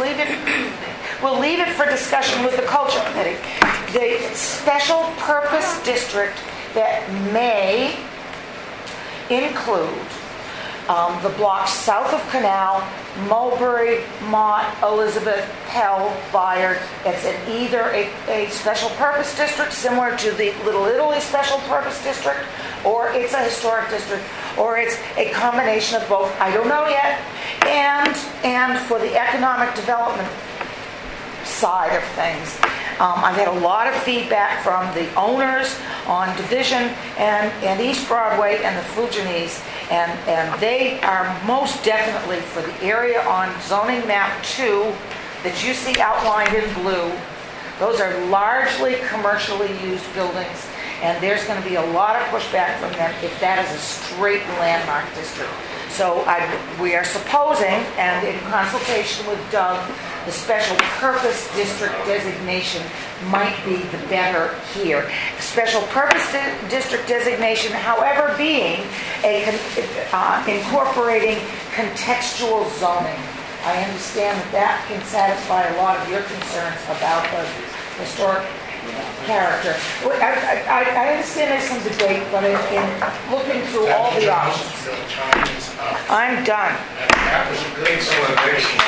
it for discussion with the Culture Committee, the special purpose district that may include the blocks south of Canal, Mulberry, Mott, Elizabeth, Pell, Bayard. It's either a special purpose district similar to the Little Italy special purpose district, or it's a historic district, or it's a combination of both. I don't know yet. And for the economic development side of things, I've had a lot of feedback from the owners on Division and East Broadway and the Fujianese, and they are most definitely for the area on zoning map 2 that you see outlined in blue. Those are largely commercially used buildings, and there's going to be a lot of pushback from them if that is a straight landmark district. So we are supposing, and in consultation with Doug, the special purpose district designation might be the better here. Special purpose district designation, however, being incorporating contextual zoning. I understand that can satisfy a lot of your concerns about the historic character. I understand there's some debate, but in looking through all the options, I'm done. That was a good explanation.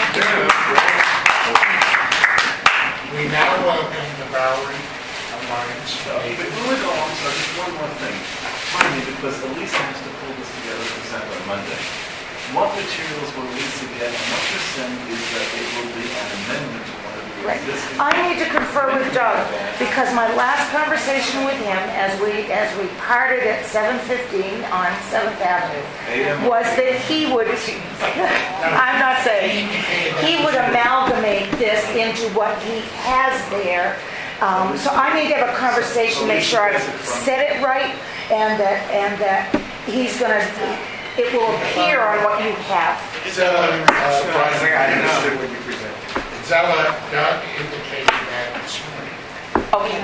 We now welcome the Bowery Alliance. Before we go on, so just one more thing. Finally, because Elisa has to pull this together to present on Monday. What materials will Elisa get, and what you're saying is that it will be an amendment to one of the existing... I need to confer with Doug, because my last conversation with him, as we parted at 7:15 on 7th Avenue, was that he would, I'm not saying, he would amalgamate this into what he has there. So I need to have a conversation, make sure I've said it right, and that he's going to... It will appear on what you have. Surprising, I understood what you presented. Zella, Doug indicated that this morning. Okay.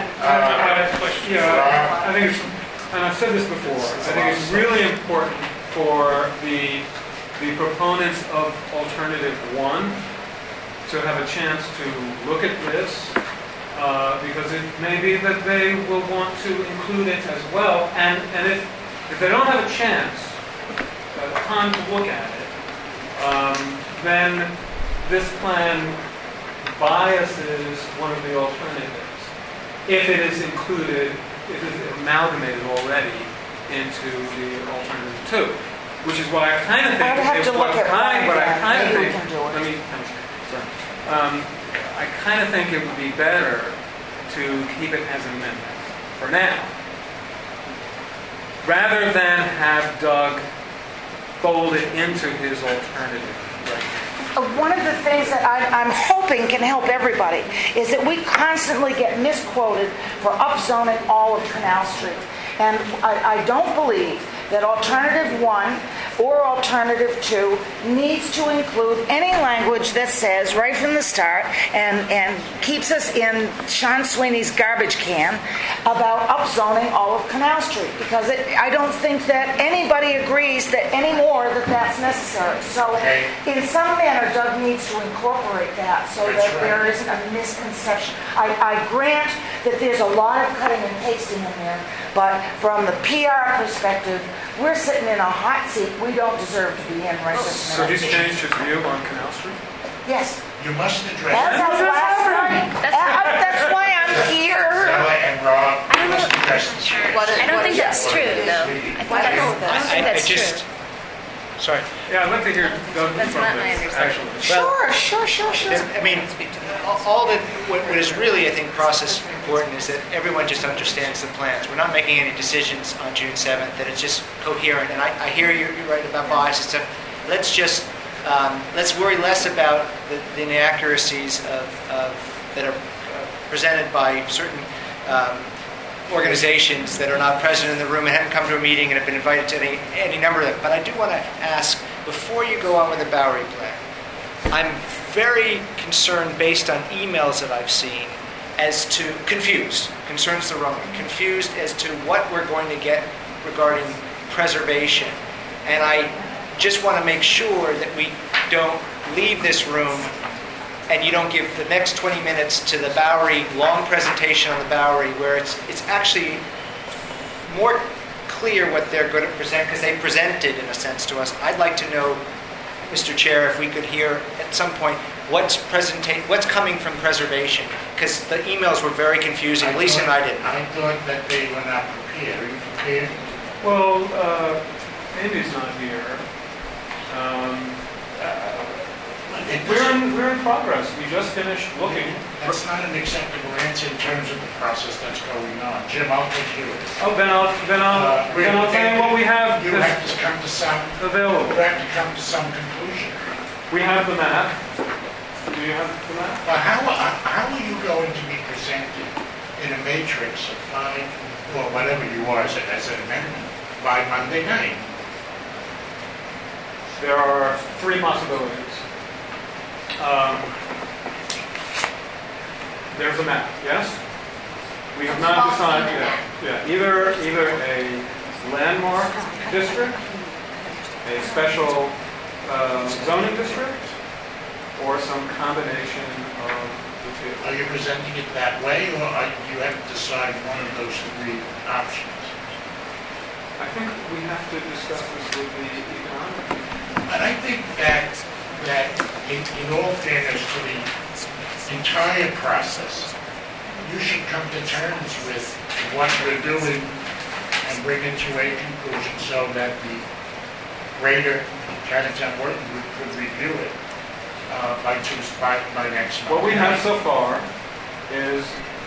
I think it's, and I've said this before, I think it's really important for the proponents of Alternative 1 to have a chance to look at this, because it may be that they will want to include it as well, and if they don't have a chance, time to look at it, then this plan biases one of the alternatives if it is included, if it is amalgamated already into the alternative 2, which is why I kind of think I kind of think it would be better to keep it as an amendment for now, rather than have Doug fold it into his alternative. One of the things that I'm hoping can help everybody is that we constantly get misquoted for upzoning all of Canal Street. And I don't believe that Alternative 1 or Alternative 2 needs to include any language that says right from the start and keeps us in Sean Sweeney's garbage can about upzoning all of Canal Street, because I don't think that anybody agrees that anymore that that's necessary. So in some manner, Doug needs to incorporate that so that there isn't a misconception. I grant that there's a lot of cutting and pasting in there, but from the PR perspective, we're sitting in a hot seat we don't deserve to be in right this So minute. he's changed his view on Canal Street? Yes. You must address As of last night. That's why I'm here. Zella and Rob. You must address this. I don't think that's true, though. I think that's true. Sorry. Yeah, I'd like to hear Doug That's from not my this, understanding. actually. Sure. I mean, all that, what is really, I think, process important is that everyone just understands the plans. We're not making any decisions on June 7th, that it's just coherent. And I hear you're right about bias and stuff. Let's worry less about the inaccuracies that are presented by certain organizations that are not present in the room and haven't come to a meeting and have been invited to any number of them. But I do want to ask, before you go on with the Bowery plan, I'm very concerned, based on emails that I've seen, concerned's the wrong word, confused as to what we're going to get regarding preservation. And I just want to make sure that we don't leave this room and you don't give the next 20 minutes to the Bowery, long presentation on the Bowery, where it's actually more clear what they're going to present, because they presented, in a sense, to us. I'd like to know, Mr. Chair, if we could hear at some point what's coming from preservation, because the emails were very confusing. Lisa and I didn't. I thought that they were not prepared. Are you prepared? Well, Amy's not here. We're in progress. We just finished looking. That's not an acceptable answer in terms of the process that's going on. Jim, I'll take care of this. Oh, then I'll tell you what we have You have to come to some available. You have to come to some conclusion. We have the map. Do you have the map? Well, how are you going to be presented in a matrix of 5, or whatever you are as an amendment, by Monday night? There are 3 possibilities. There's a map, yes? We have not decided yet. Yeah, either a landmark district, a special zoning district, or some combination of the two. Are you presenting it that way, or you have to decide one of those 3 options? I think we have to discuss this with the economic. And I think that in all fairness to the entire process, you should come to terms with what we're doing and bring it to a conclusion so that the greater Chinatown Working Group could review it by next month. What we have so far is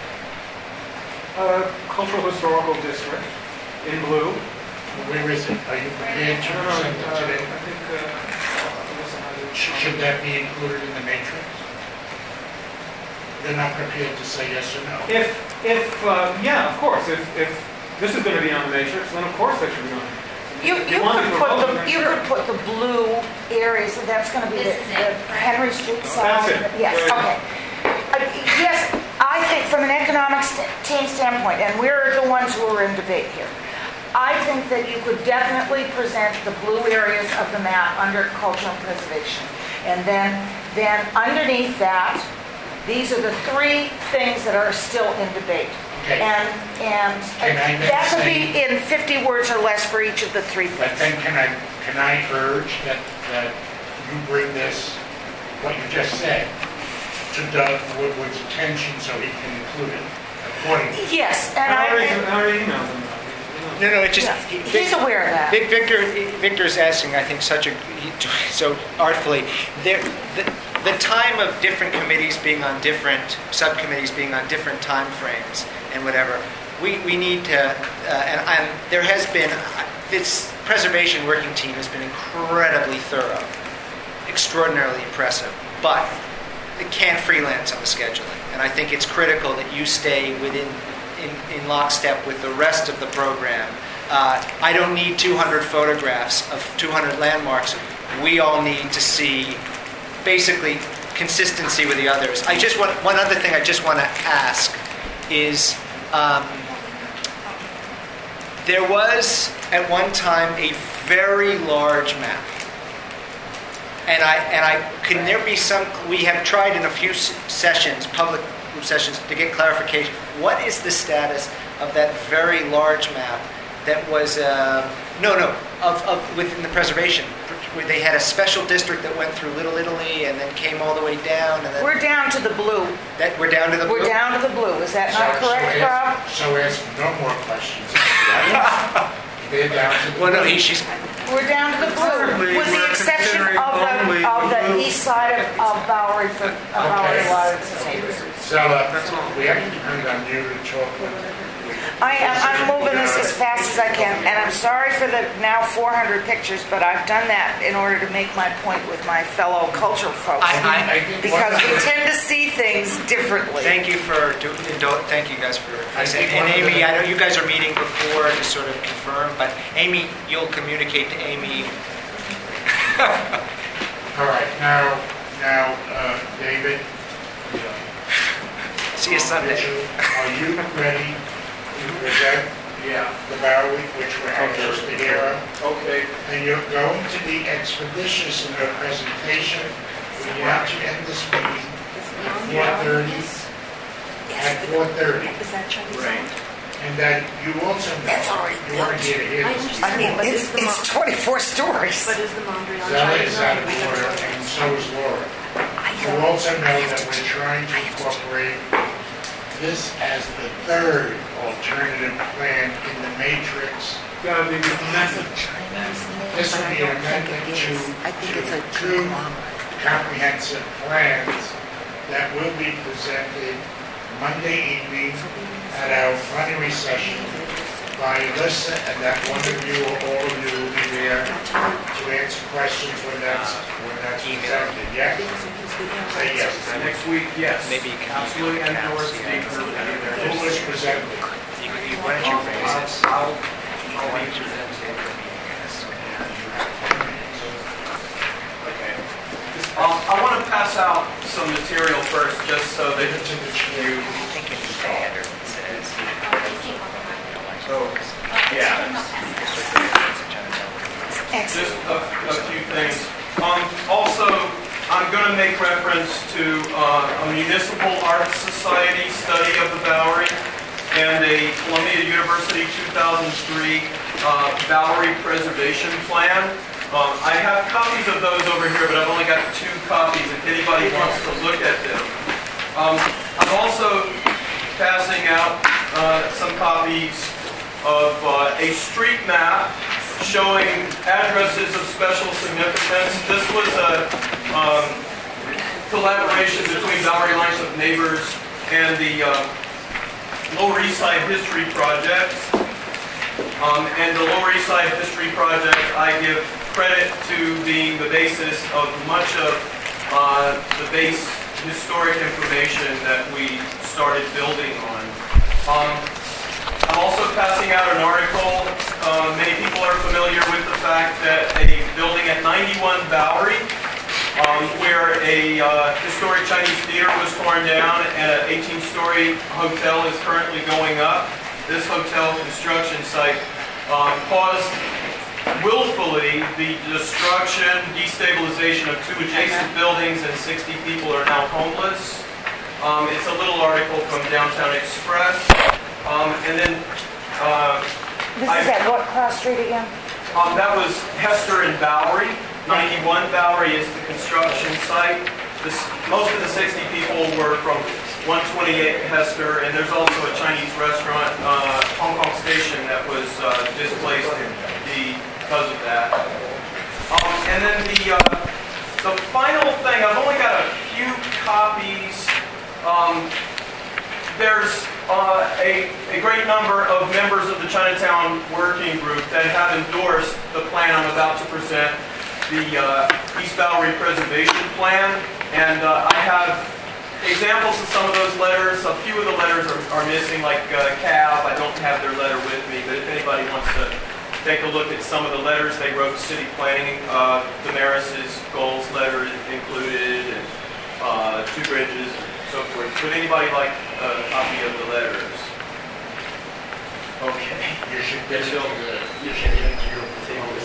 a cultural historical district in blue. Where is it? Are you prepared to present it today? I think Should that be included in the matrix? They're not prepared to say yes or no. Yeah, of course. If this is going to be on the matrix, then of course that should be on the matrix. You could put the blue areas, so that's going to be the Henry Street side. That's it. Yes, okay. Yes, I think from an economic team standpoint, and we're the ones who are in debate here, I think that you could definitely present the blue areas of the map under culture and preservation. And then underneath that, these are the 3 things that are still in debate. Okay. And that could be in 50 words or less for each of the 3 But things. then can I urge that you bring this, what you just said, to Doug Woodward's attention so he can include it accordingly? Yes, and I already emailed them. No, it's just... yeah, he's aware of that. Victor's asking, I think, so artfully. The time of different committees being on different, subcommittees being on different time frames and whatever, we need to, and there has been, this preservation working team has been incredibly thorough, extraordinarily impressive, but it can't freelance on the scheduling. And I think it's critical that you stay in lockstep with the rest of the program. I don't need 200 photographs of 200 landmarks. We all need to see basically consistency with the others. One other thing I just want to ask is, there was at one time a very large map. Can there be some, we have tried in a few sessions, public sessions, to get clarification. What is the status of that very large map that was, within the preservation, where they had a special district that went through Little Italy and then came all the way down? And then We're down to the blue. We're down to the blue? We're down to the blue. Is that not correct, Rob? So ask no more questions. They're down to the Well, no, blue. she's... We're down to the blue, Currently, with the we're exception considering only of the blue. east side of Bowery for Bowery Waters. Zella, we have to depend on you to talk. I'm moving this as fast as I can, and I'm sorry for the now 400 pictures, but I've done that in order to make my point with my fellow cultural folks. Because we tend to see things differently. Thank you for thank you guys for and Amy, I know you guys are meeting before to sort of confirm, but Amy, you'll communicate to Amy. All right, now, David. See you Sunday. Are you ready to present the Bowery, which we're anxious to hear of? Okay. And you're going to be expeditious in your presentation. We want to end this meeting at 4:30. At 4:30. Is that Chinese? Right. And then you also know, you weren't here to hear I this. understand. I mean, But it's is the 24 stories. But is the Mondrian Zella Chinese? is out of order, and so is Laura. You also know that we're trying to incorporate this as the third alternative plan in the matrix. Gotta be amended. This would be an amendment to two comprehensive plans that will be presented Monday evening at our plenary session by Alyssa, and that one of you or all of you will be there to answer questions when that's presented. Yes? Say yes. Next week, yes. Maybe you can Absolutely email endorse Cass, Steve yeah. for being there. Who was presented? Why don't you raise this? I'll Why don't you present it for me? Okay. I want to pass out some material first, just so that you. I think in the header it says. Oh, yeah. Just a few things. Also, I'm going to make reference to a Municipal Arts Society study of the Bowery and a Columbia University 2003 Bowery Preservation Plan. I have copies of those over here, but I've only got 2 copies if anybody wants to look at them. I'm also passing out some copies of a street map showing addresses of special significance. This was a collaboration between Bowery Alliance of Neighbors and the Lower East Side History Project. And the Lower East Side History Project, I give credit to being the basis of much of the base historic information that we started building on. I'm also passing out an article. Many people are familiar with the fact that a building at 91 Bowery, where a historic Chinese theater was torn down and an 18-story hotel is currently going up. This hotel construction site caused willfully the destruction, destabilization of 2 adjacent buildings, and 60 people are now homeless. It's a little article from Downtown Express. And then This is at what cross street again? that was Hester and Bowery. 91 Bowery is the construction site. Most of the 60 people were from 128 Hester, and there's also a Chinese restaurant, Hong Kong Station, that was displaced because of that. And then the final thing, I've only got a few copies. There's a great number of members of the Chinatown Working Group that have endorsed the plan I'm about to present, the East Bowery Preservation Plan. And I have examples of some of those letters. A few of the letters are missing, like CAB. I don't have their letter with me, but if anybody wants to take a look at some of the letters they wrote to city planning, Damaris's goals letter is included, and Two Bridges, and so forth. Would anybody like a copy of the letters? Okay. You should get it into your table.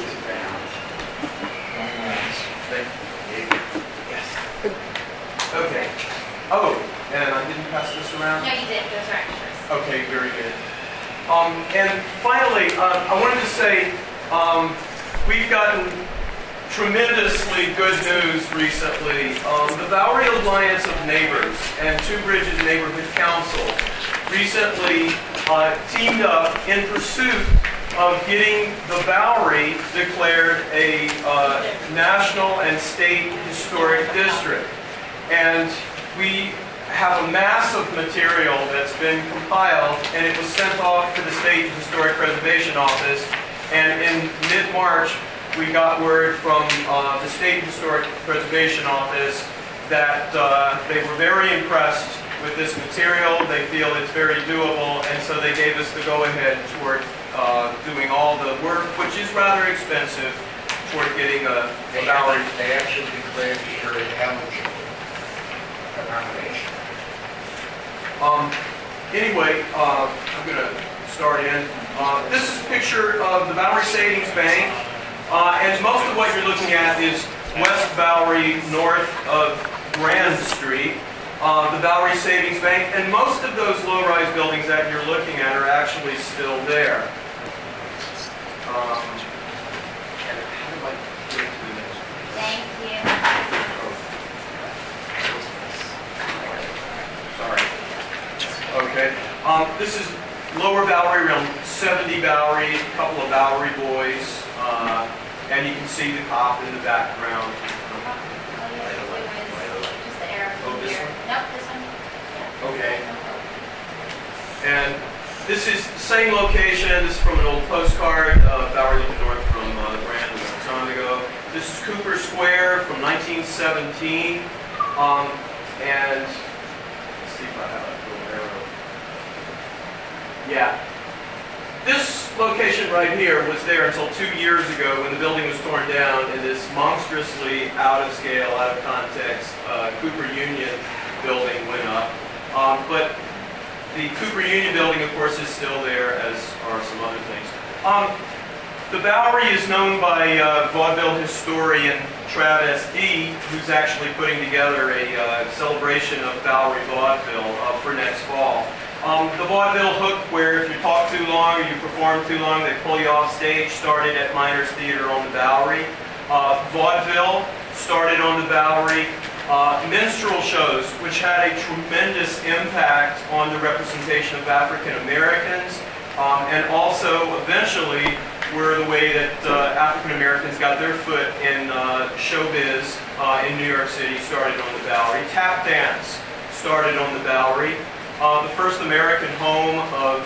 Yes. Okay. Oh, and I didn't pass this around? No, you did. Those are extras. Okay, very good. And finally, I wanted to say we've gotten tremendously good news recently. The Bowery Alliance of Neighbors and Two Bridges Neighborhood Council recently teamed up in pursuit of getting the Bowery declared a national and state historic district. And we have a mass of material that's been compiled, and it was sent off to the State Historic Preservation Office. And in mid-March, we got word from the State Historic Preservation Office that they were very impressed with this material. They feel it's very doable, and so they gave us the go-ahead toward doing all the work, which is rather expensive, toward getting a Bowery. They actually declared the area eligible for nomination. Anyway, I'm going to start in. This is a picture of the Bowery Savings Bank, and most of what you're looking at is West Bowery, north of Grand Street, the Bowery Savings Bank, and most of those low-rise buildings that you're looking at are actually still there. Thank you. Sorry. Okay. This is Lower Bowery, around 70 Bowery, a couple of Bowery boys, and you can see the cop in the background. Just the arrow this here. one? Nope, this one. Okay. And this is the same location. This is from an old postcard, Bowery looking north from Grand a long time ago. This is Cooper Square from 1917. And let's see if I have a little arrow. Yeah. This location right here was there until 2 years ago when the building was torn down and this monstrously out of scale, out of context Cooper Union building went up. But the Cooper Union building, of course, is still there, as are some other things. The Bowery is known by vaudeville historian Travis D., who's actually putting together a celebration of Bowery vaudeville for next fall. The vaudeville hook, where if you talk too long or you perform too long, they pull you off stage, started at Miners Theater on the Bowery. Vaudeville started on the Bowery. Minstrel shows, which had a tremendous impact on the representation of African Americans, and also eventually were the way that African Americans got their foot in showbiz in New York City, started on the Bowery. Tap dance started on the Bowery. The first American home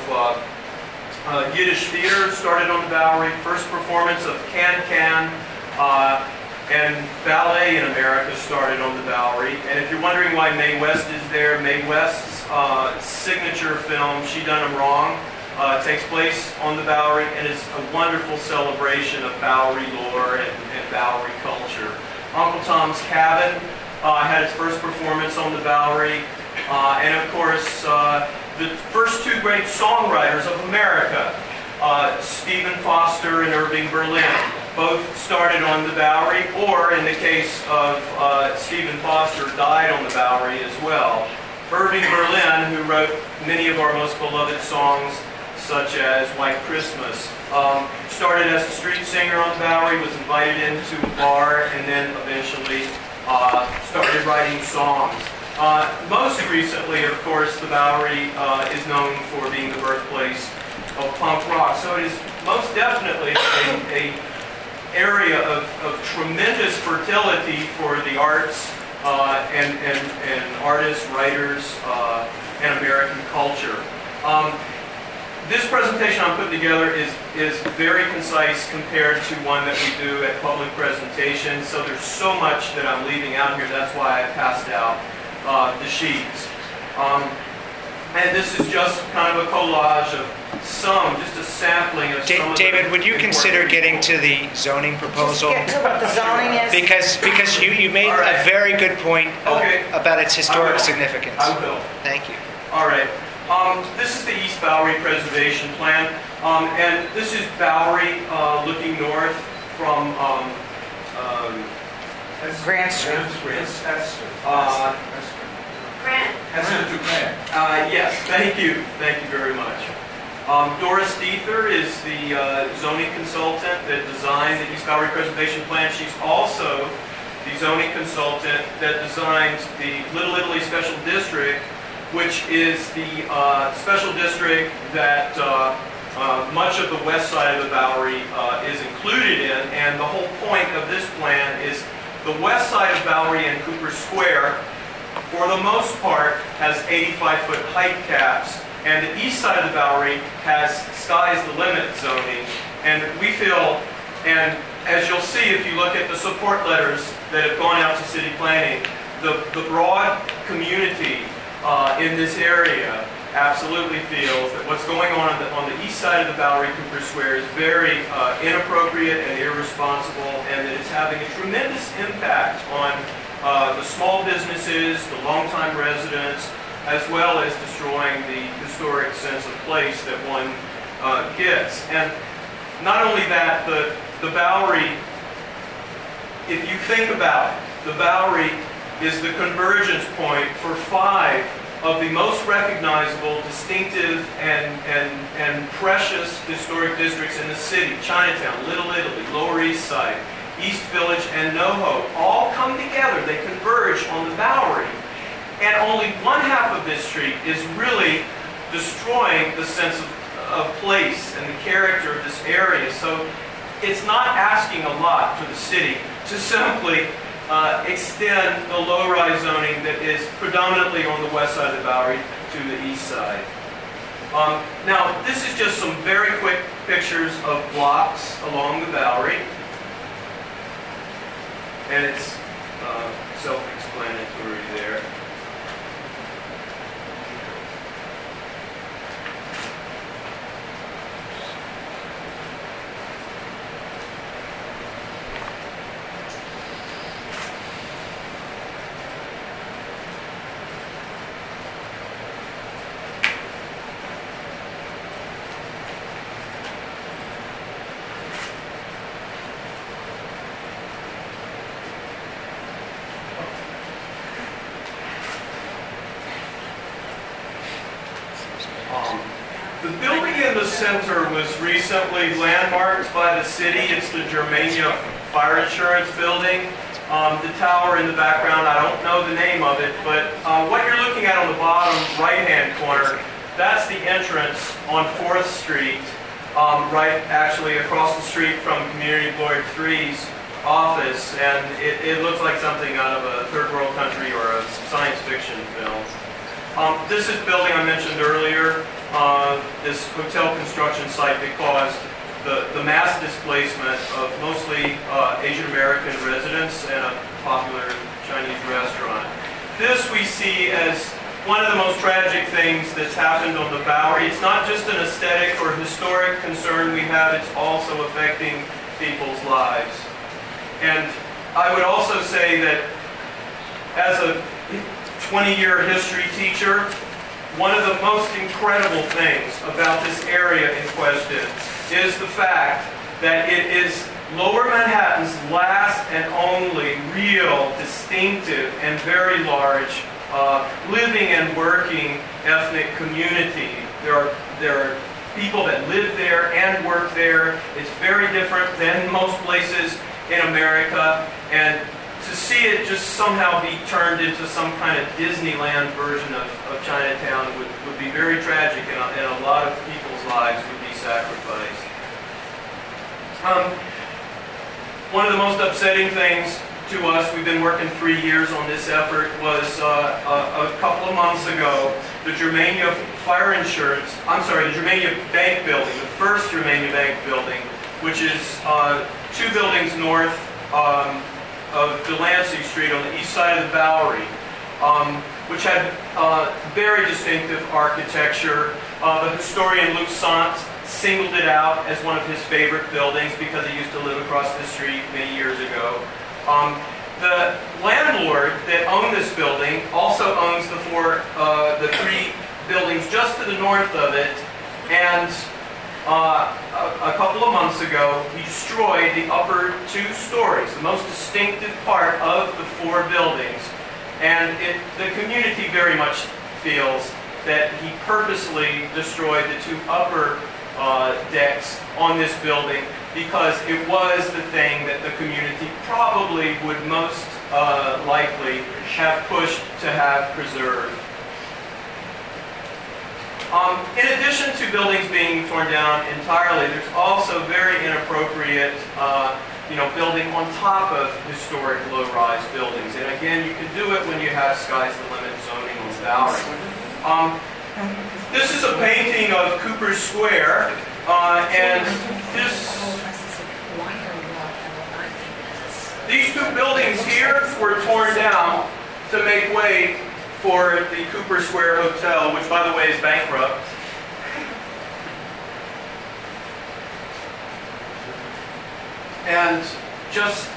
of Yiddish theater started on the Bowery. First performance of Can-Can and ballet in America started on the Bowery. And if you're wondering why Mae West is there, Mae West's signature film, She Done 'Em Wrong, takes place on the Bowery and is a wonderful celebration of Bowery lore and Bowery culture. Uncle Tom's Cabin had its first performance on the Bowery. And of course, the first two great songwriters of America, Stephen Foster and Irving Berlin, both started on the Bowery, or in the case of Stephen Foster, died on the Bowery as well. Irving Berlin, who wrote many of our most beloved songs, such as White Christmas, started as a street singer on the Bowery, was invited into a bar, and then eventually started writing songs. Most recently, of course, the Bowery is known for being the birthplace of punk rock. So it is most definitely a area of tremendous fertility for the arts and artists, writers, and American culture. This presentation I'm putting together is very concise compared to one that we do at public presentations. So there's so much that I'm leaving out here. That's why I passed out the sheets. And this is just kind of a collage of just a sampling of some David, of the would you consider important- getting to the zoning proposal? Just get to what the zoning is. Because you made All right. a very good point Okay. about its I historic will. significance. I will. Thank you. All right. This is the East Bowery Preservation Plan, and this is Bowery looking north from Grand Street. Grant. Yes, thank you very much. Doris Diether is the zoning consultant that designed the East Bowery Preservation Plan. She's also the zoning consultant that designed the Little Italy Special District, which is the special district that much of the west side of the Bowery is included in, and the whole point of this plan is the west side of Bowery and Cooper Square, for the most part, has 85-foot height caps, and the east side of the Bowery has sky's the limit zoning. And we feel, and as you'll see if you look at the support letters that have gone out to city planning, the broad community in this area absolutely feels that what's going on the east side of the Bowery Cooper Square is very inappropriate and irresponsible, and that it's having a tremendous impact on the small businesses, the longtime residents, as well as destroying the historic sense of place that one gets. And not only that, the Bowery, if you think about it, the Bowery is the convergence point for 5 of the most recognizable, distinctive, and precious historic districts in the city: Chinatown, Little Italy, Lower East Side, East Village, and NoHo, all come together. They converge on the Bowery. And only one half of this street is really destroying the sense of place and the character of this area. So it's not asking a lot for the city to simply extend the low-rise zoning that is predominantly on the west side of the Bowery to the east side. Now, this is just some very quick pictures of blocks along the Bowery. And it's self-explanatory there. The building in the center was recently landmarked by the city. It's the Germania Fire Insurance Building. The tower in the background, I don't know the name of it, but what you're looking at on the bottom right-hand corner, that's the entrance on 4th Street, right actually across the street from Community Lawyer 3's office, and it looks like something out of a third world country or a science fiction film. This is building I mentioned earlier, this hotel construction site that caused the mass displacement of mostly Asian American residents and a popular Chinese restaurant. This we see as one of the most tragic things that's happened on the Bowery. It's not just an aesthetic or historic concern we have, it's also affecting people's lives. And I would also say that as a 20-year history teacher, one of the most incredible things about this area in question is the fact that it is Lower Manhattan's last and only real, distinctive, and very large living and working ethnic community. There are people that live there and work there. It's very different than most places in America, and to see it just somehow be turned into some kind of Disneyland version of Chinatown would be very tragic, and a lot of people's lives would be sacrificed. One of the most upsetting things to us, we've been working 3 years on this effort, was a couple of months ago, the Germania the Germania Bank building, the first Germania Bank building, which is 2 buildings north of Delancey Street on the east side of the Bowery, which had very distinctive architecture. The historian Luc Sant singled it out as one of his favorite buildings because he used to live across the street many years ago. The landlord that owned this building also owns the 3 buildings just to the north of it, and a couple of months ago, he destroyed the upper 2 stories, the most distinctive part of the 4 buildings. And the community very much feels that he purposely destroyed the 2 upper decks on this building because it was the thing that the community probably would most likely have pushed to have preserved. In addition to buildings being torn down entirely, there's also very inappropriate building on top of historic low-rise buildings. And again, you can do it when you have sky's the limit zoning on Bowery. This is a painting of Cooper Square, and these two buildings here were torn down to make way for the Cooper Square Hotel, which, by the way, is bankrupt. And just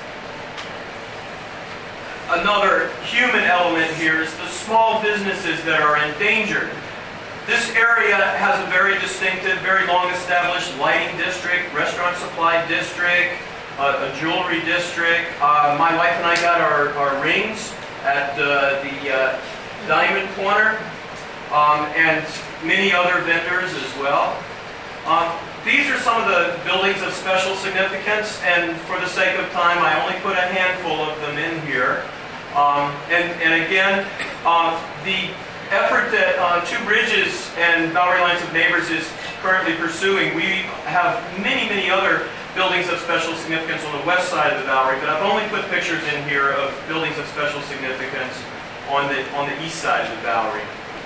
another human element here is the small businesses that are endangered. This area has a very distinctive, very long-established lighting district, restaurant supply district, a jewelry district. My wife and I got our rings at the Diamond Corner, and many other vendors as well. These are some of the buildings of special significance, and for the sake of time, I only put a handful of them in here. And again, the effort that Two Bridges and Bowery Alliance of Neighbors is currently pursuing, we have many other buildings of special significance on the west side of the Bowery, but I've only put pictures in here of buildings of special significance on the east side of the Bowery.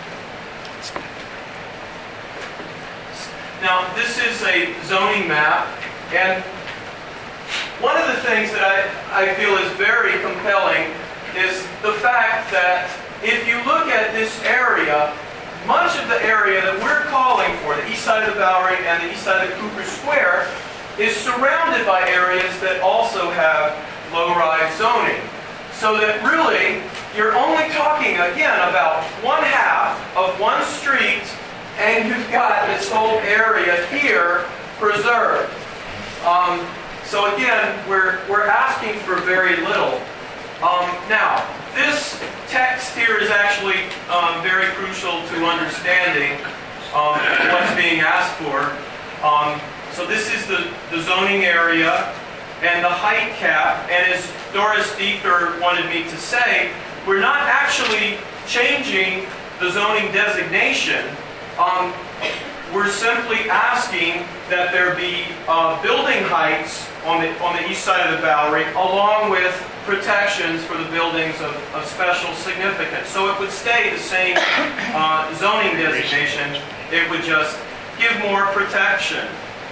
Now, this is a zoning map, and one of the things that I feel is very compelling is the fact that if you look at this area, much of the area that we're calling for, the east side of the Bowery and the east side of Cooper Square, is surrounded by areas that also have low-rise zoning. So that really, you're only talking, again, about one half of one street, and you've got this whole area here preserved. So again, we're asking for very little. Now, this text here is actually very crucial to understanding what's being asked for. So this is the zoning area and the height cap. And as Doris Diether wanted me to say, we're not actually changing the zoning designation. We're simply asking that there be building heights on the east side of the Bowery, along with protections for the buildings of special significance. So it would stay the same zoning designation. It would just give more protection.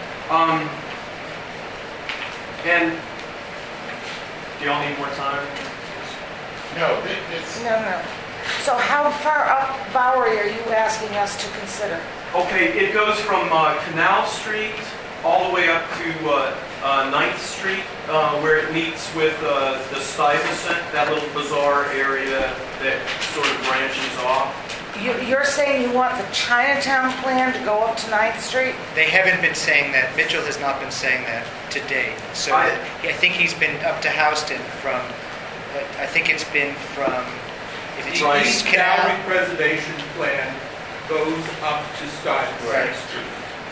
And do y'all need more time? No, it's... No. So how far up Bowery are you asking us to consider? Okay, it goes from Canal Street all the way up to 9th Street, where it meets with the Stuyvesant, that little bazaar area that sort of branches off. You're saying you want the Chinatown plan to go up to 9th Street? They haven't been saying that. Mitchell has not been saying that to date. So I think he's been up to Houston from, I think it's been from, if it's The East Bowery Canal. Preservation Plan goes up to Stuyvesant Street.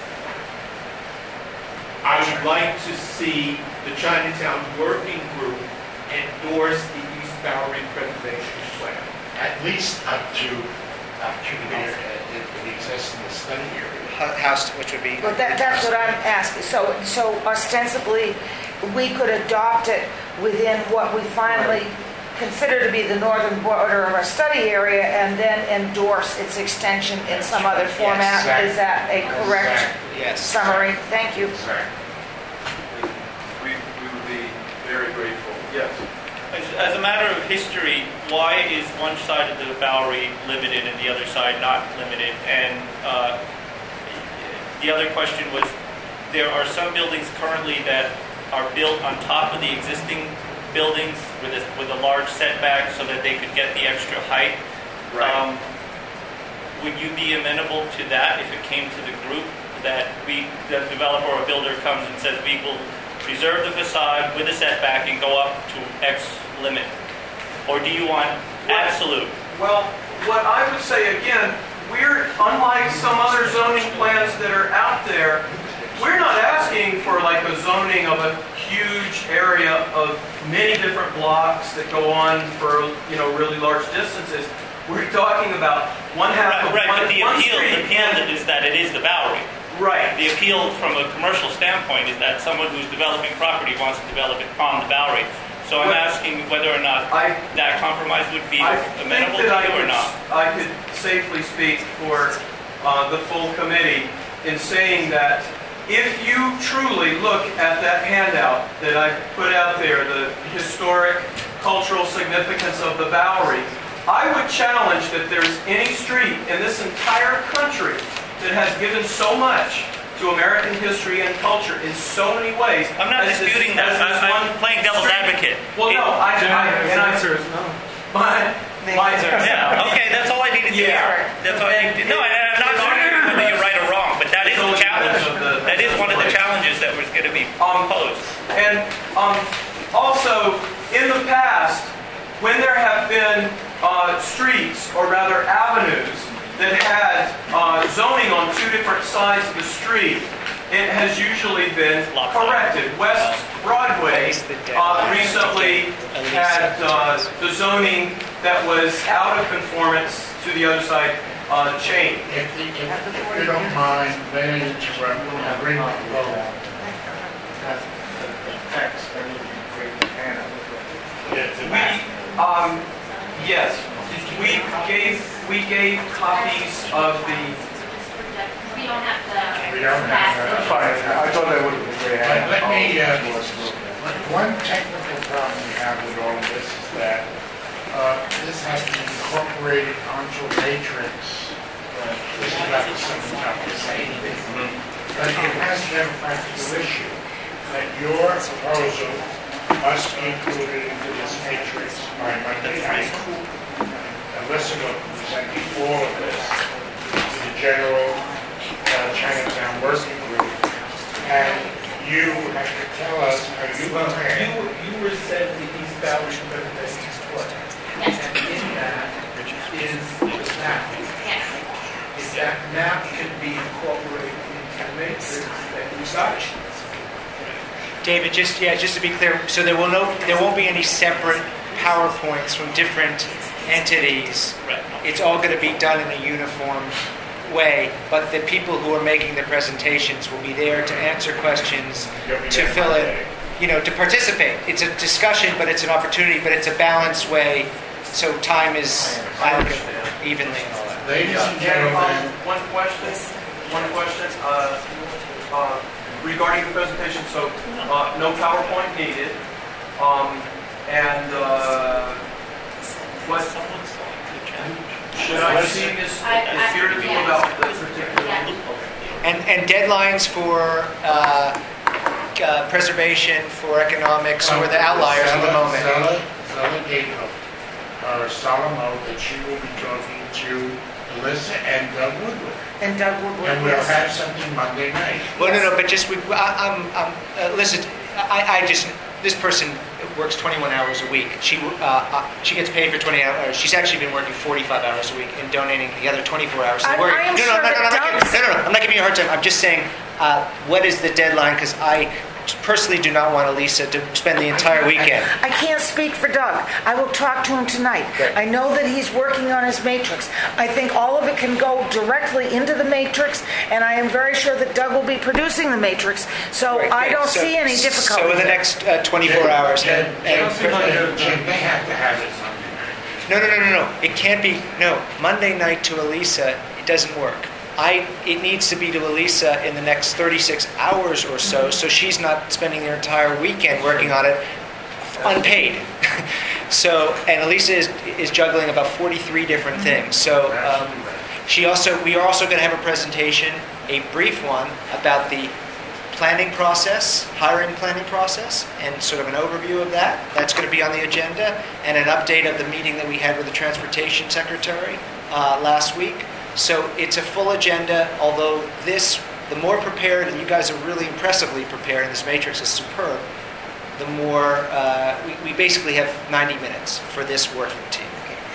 I would like to see the Chinatown Working Group endorse the East Bowery Preservation Plan, at least up to where it exists in the study area. Houston, which would be... But that's what I'm asking. So ostensibly, we could adopt it within what we finally consider to be the northern border of our study area, and then endorse its extension in some other format. exactly. Is that a correct Yes. summary? Thank you. We would be very grateful. Yes. As a matter of history, why is one side of the Bowery limited and the other side not limited? And the other question was, there are some buildings currently that are built on top of the existing buildings with a large setback so that they could get the extra height. Right. Would you be amenable to that if it came to the group, that the developer or builder comes and says we will preserve the facade with a setback and go up to X limit? Or do you want absolute? Well, what I would say again, we're, unlike some other zoning plans that are out there, we're not asking for like a zoning of a huge area of many different blocks that go on for, really large distances. We're talking about one half of Right, one, but the one appeal street. is that it is the Bowery. Right. The appeal from a commercial standpoint is that someone who's developing property wants to develop it on the Bowery. So I'm But asking whether or not I- that compromise would be I amenable think to that you or not. I could safely speak for the full committee in saying that if you truly look at that handout that I put out there, the historic cultural significance of the Bowery, I would challenge that there's any street in this entire country that has given so much to American history and culture in so many ways. I'm not as this- disputing that. as this I'm one playing devil's street. advocate. Well, no, His I answer is no. my Yeah, okay, that's all I needed to hear. Yeah. That's all I needed to. No, I'm not arguing whether you're right or wrong, but that is the challenge. That is one of the challenges that was going to be posed. And also, in the past, when there have been streets, or rather avenues, that had zoning on two different sides of the street, it has usually been corrected. West Broadway recently had the zoning that was out of conformance to the other side changed. If you don't mind, may I interrupt? I bring up the text. I need to bring the Hannah. Yes, we gave copies of the. We don't have to. We don't have to. pass Fine. I thought that would have been very Let me, one technical problem we have with all of this is that this has been incorporated onto a matrix. This is not something I'm saying. But it has been a practical issue that your proposal must be included into this matrix by Monday night. Alyssa will present all of this to the general Chinatown Working Group. And you have to tell us how you plan. You were said the East Bowery Preservation Sport. Yes. And in that is the map. Yes. If that map could be incorporated into the matrix that you got. David, just to be clear, so there won't be any separate PowerPoints from different entities. Right. It's all going to be done in a uniform way, but the people who are making the presentations will be there to answer questions, to fill in, to participate. It's a discussion, but it's an opportunity, but it's a balanced way, so time is allocated evenly and all that. Ladies and gentlemen, One question regarding the presentation. So, no PowerPoint needed. What should I see is here to people about the particular. And deadlines for preservation, for economics, or the outliers at the moment. Zella Gatehoe, or Solomo, that she will be talking to Alyssa and Doug Woodward. And Doug Woodward. And we'll have something Monday night. Well, no, but just listen. This person works 21 hours a week. She gets paid for 20 hours. She's actually been working 45 hours a week and donating the other 24 hours. I am sure that I'm not giving you a hard time. I'm just saying, what is the deadline? Because I personally do not want Elisa to spend the entire weekend. I can't speak for Doug. I will talk to him tonight. Great. I know that he's working on his matrix. I think all of it can go directly into the matrix, and I am very sure that Doug will be producing the matrix. So Right, I don't so- see any difficulty. So in the next 24 hours, Jim, and they have to have it Monday night. No. It can't be. No, Monday night to Elisa, it doesn't work. It needs to be to Elisa in the next 36 hours or so she's not spending her entire weekend working on it unpaid. And Elisa is juggling about 43 different things. So we are also going to have a presentation, a brief one, about the planning process, hiring planning process, and sort of an overview of that. That's going to be on the agenda, and an update of the meeting that we had with the Transportation Secretary last week. So it's a full agenda, although the more prepared, and you guys are really impressively prepared, and this matrix is superb, the more, we basically have 90 minutes for this working team.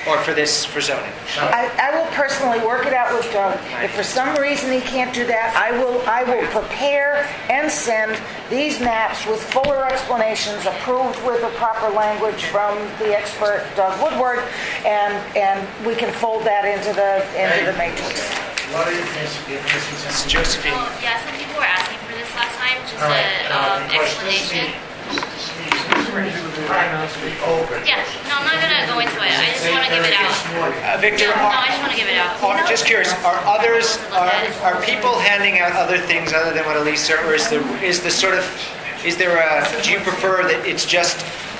Or for zoning? I will personally work it out with Doug. If for some reason he can't do that, I will prepare and send these maps with fuller explanations, approved with the proper language from the expert Doug Woodward, and we can fold that into the matrix. What is this? It's Josephine. Well, yeah, some people were asking for this last time, just All right, an because explanation. this meeting is practically over. Yeah, no, I'm not gonna go into it. I just want to give it out. Victor, No, I just want to give it out. just curious, are people handing out other things other than what Elisa, or do you prefer that it's just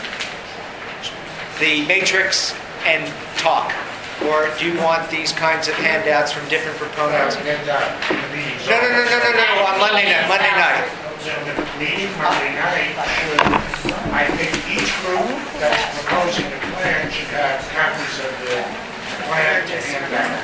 the matrix and talk? Or do you want these kinds of handouts from different proponents? Get that in the meeting. No, on Monday night. The meeting Monday night should, I think each group that's proposing the plan should have copies of the plan to hand out.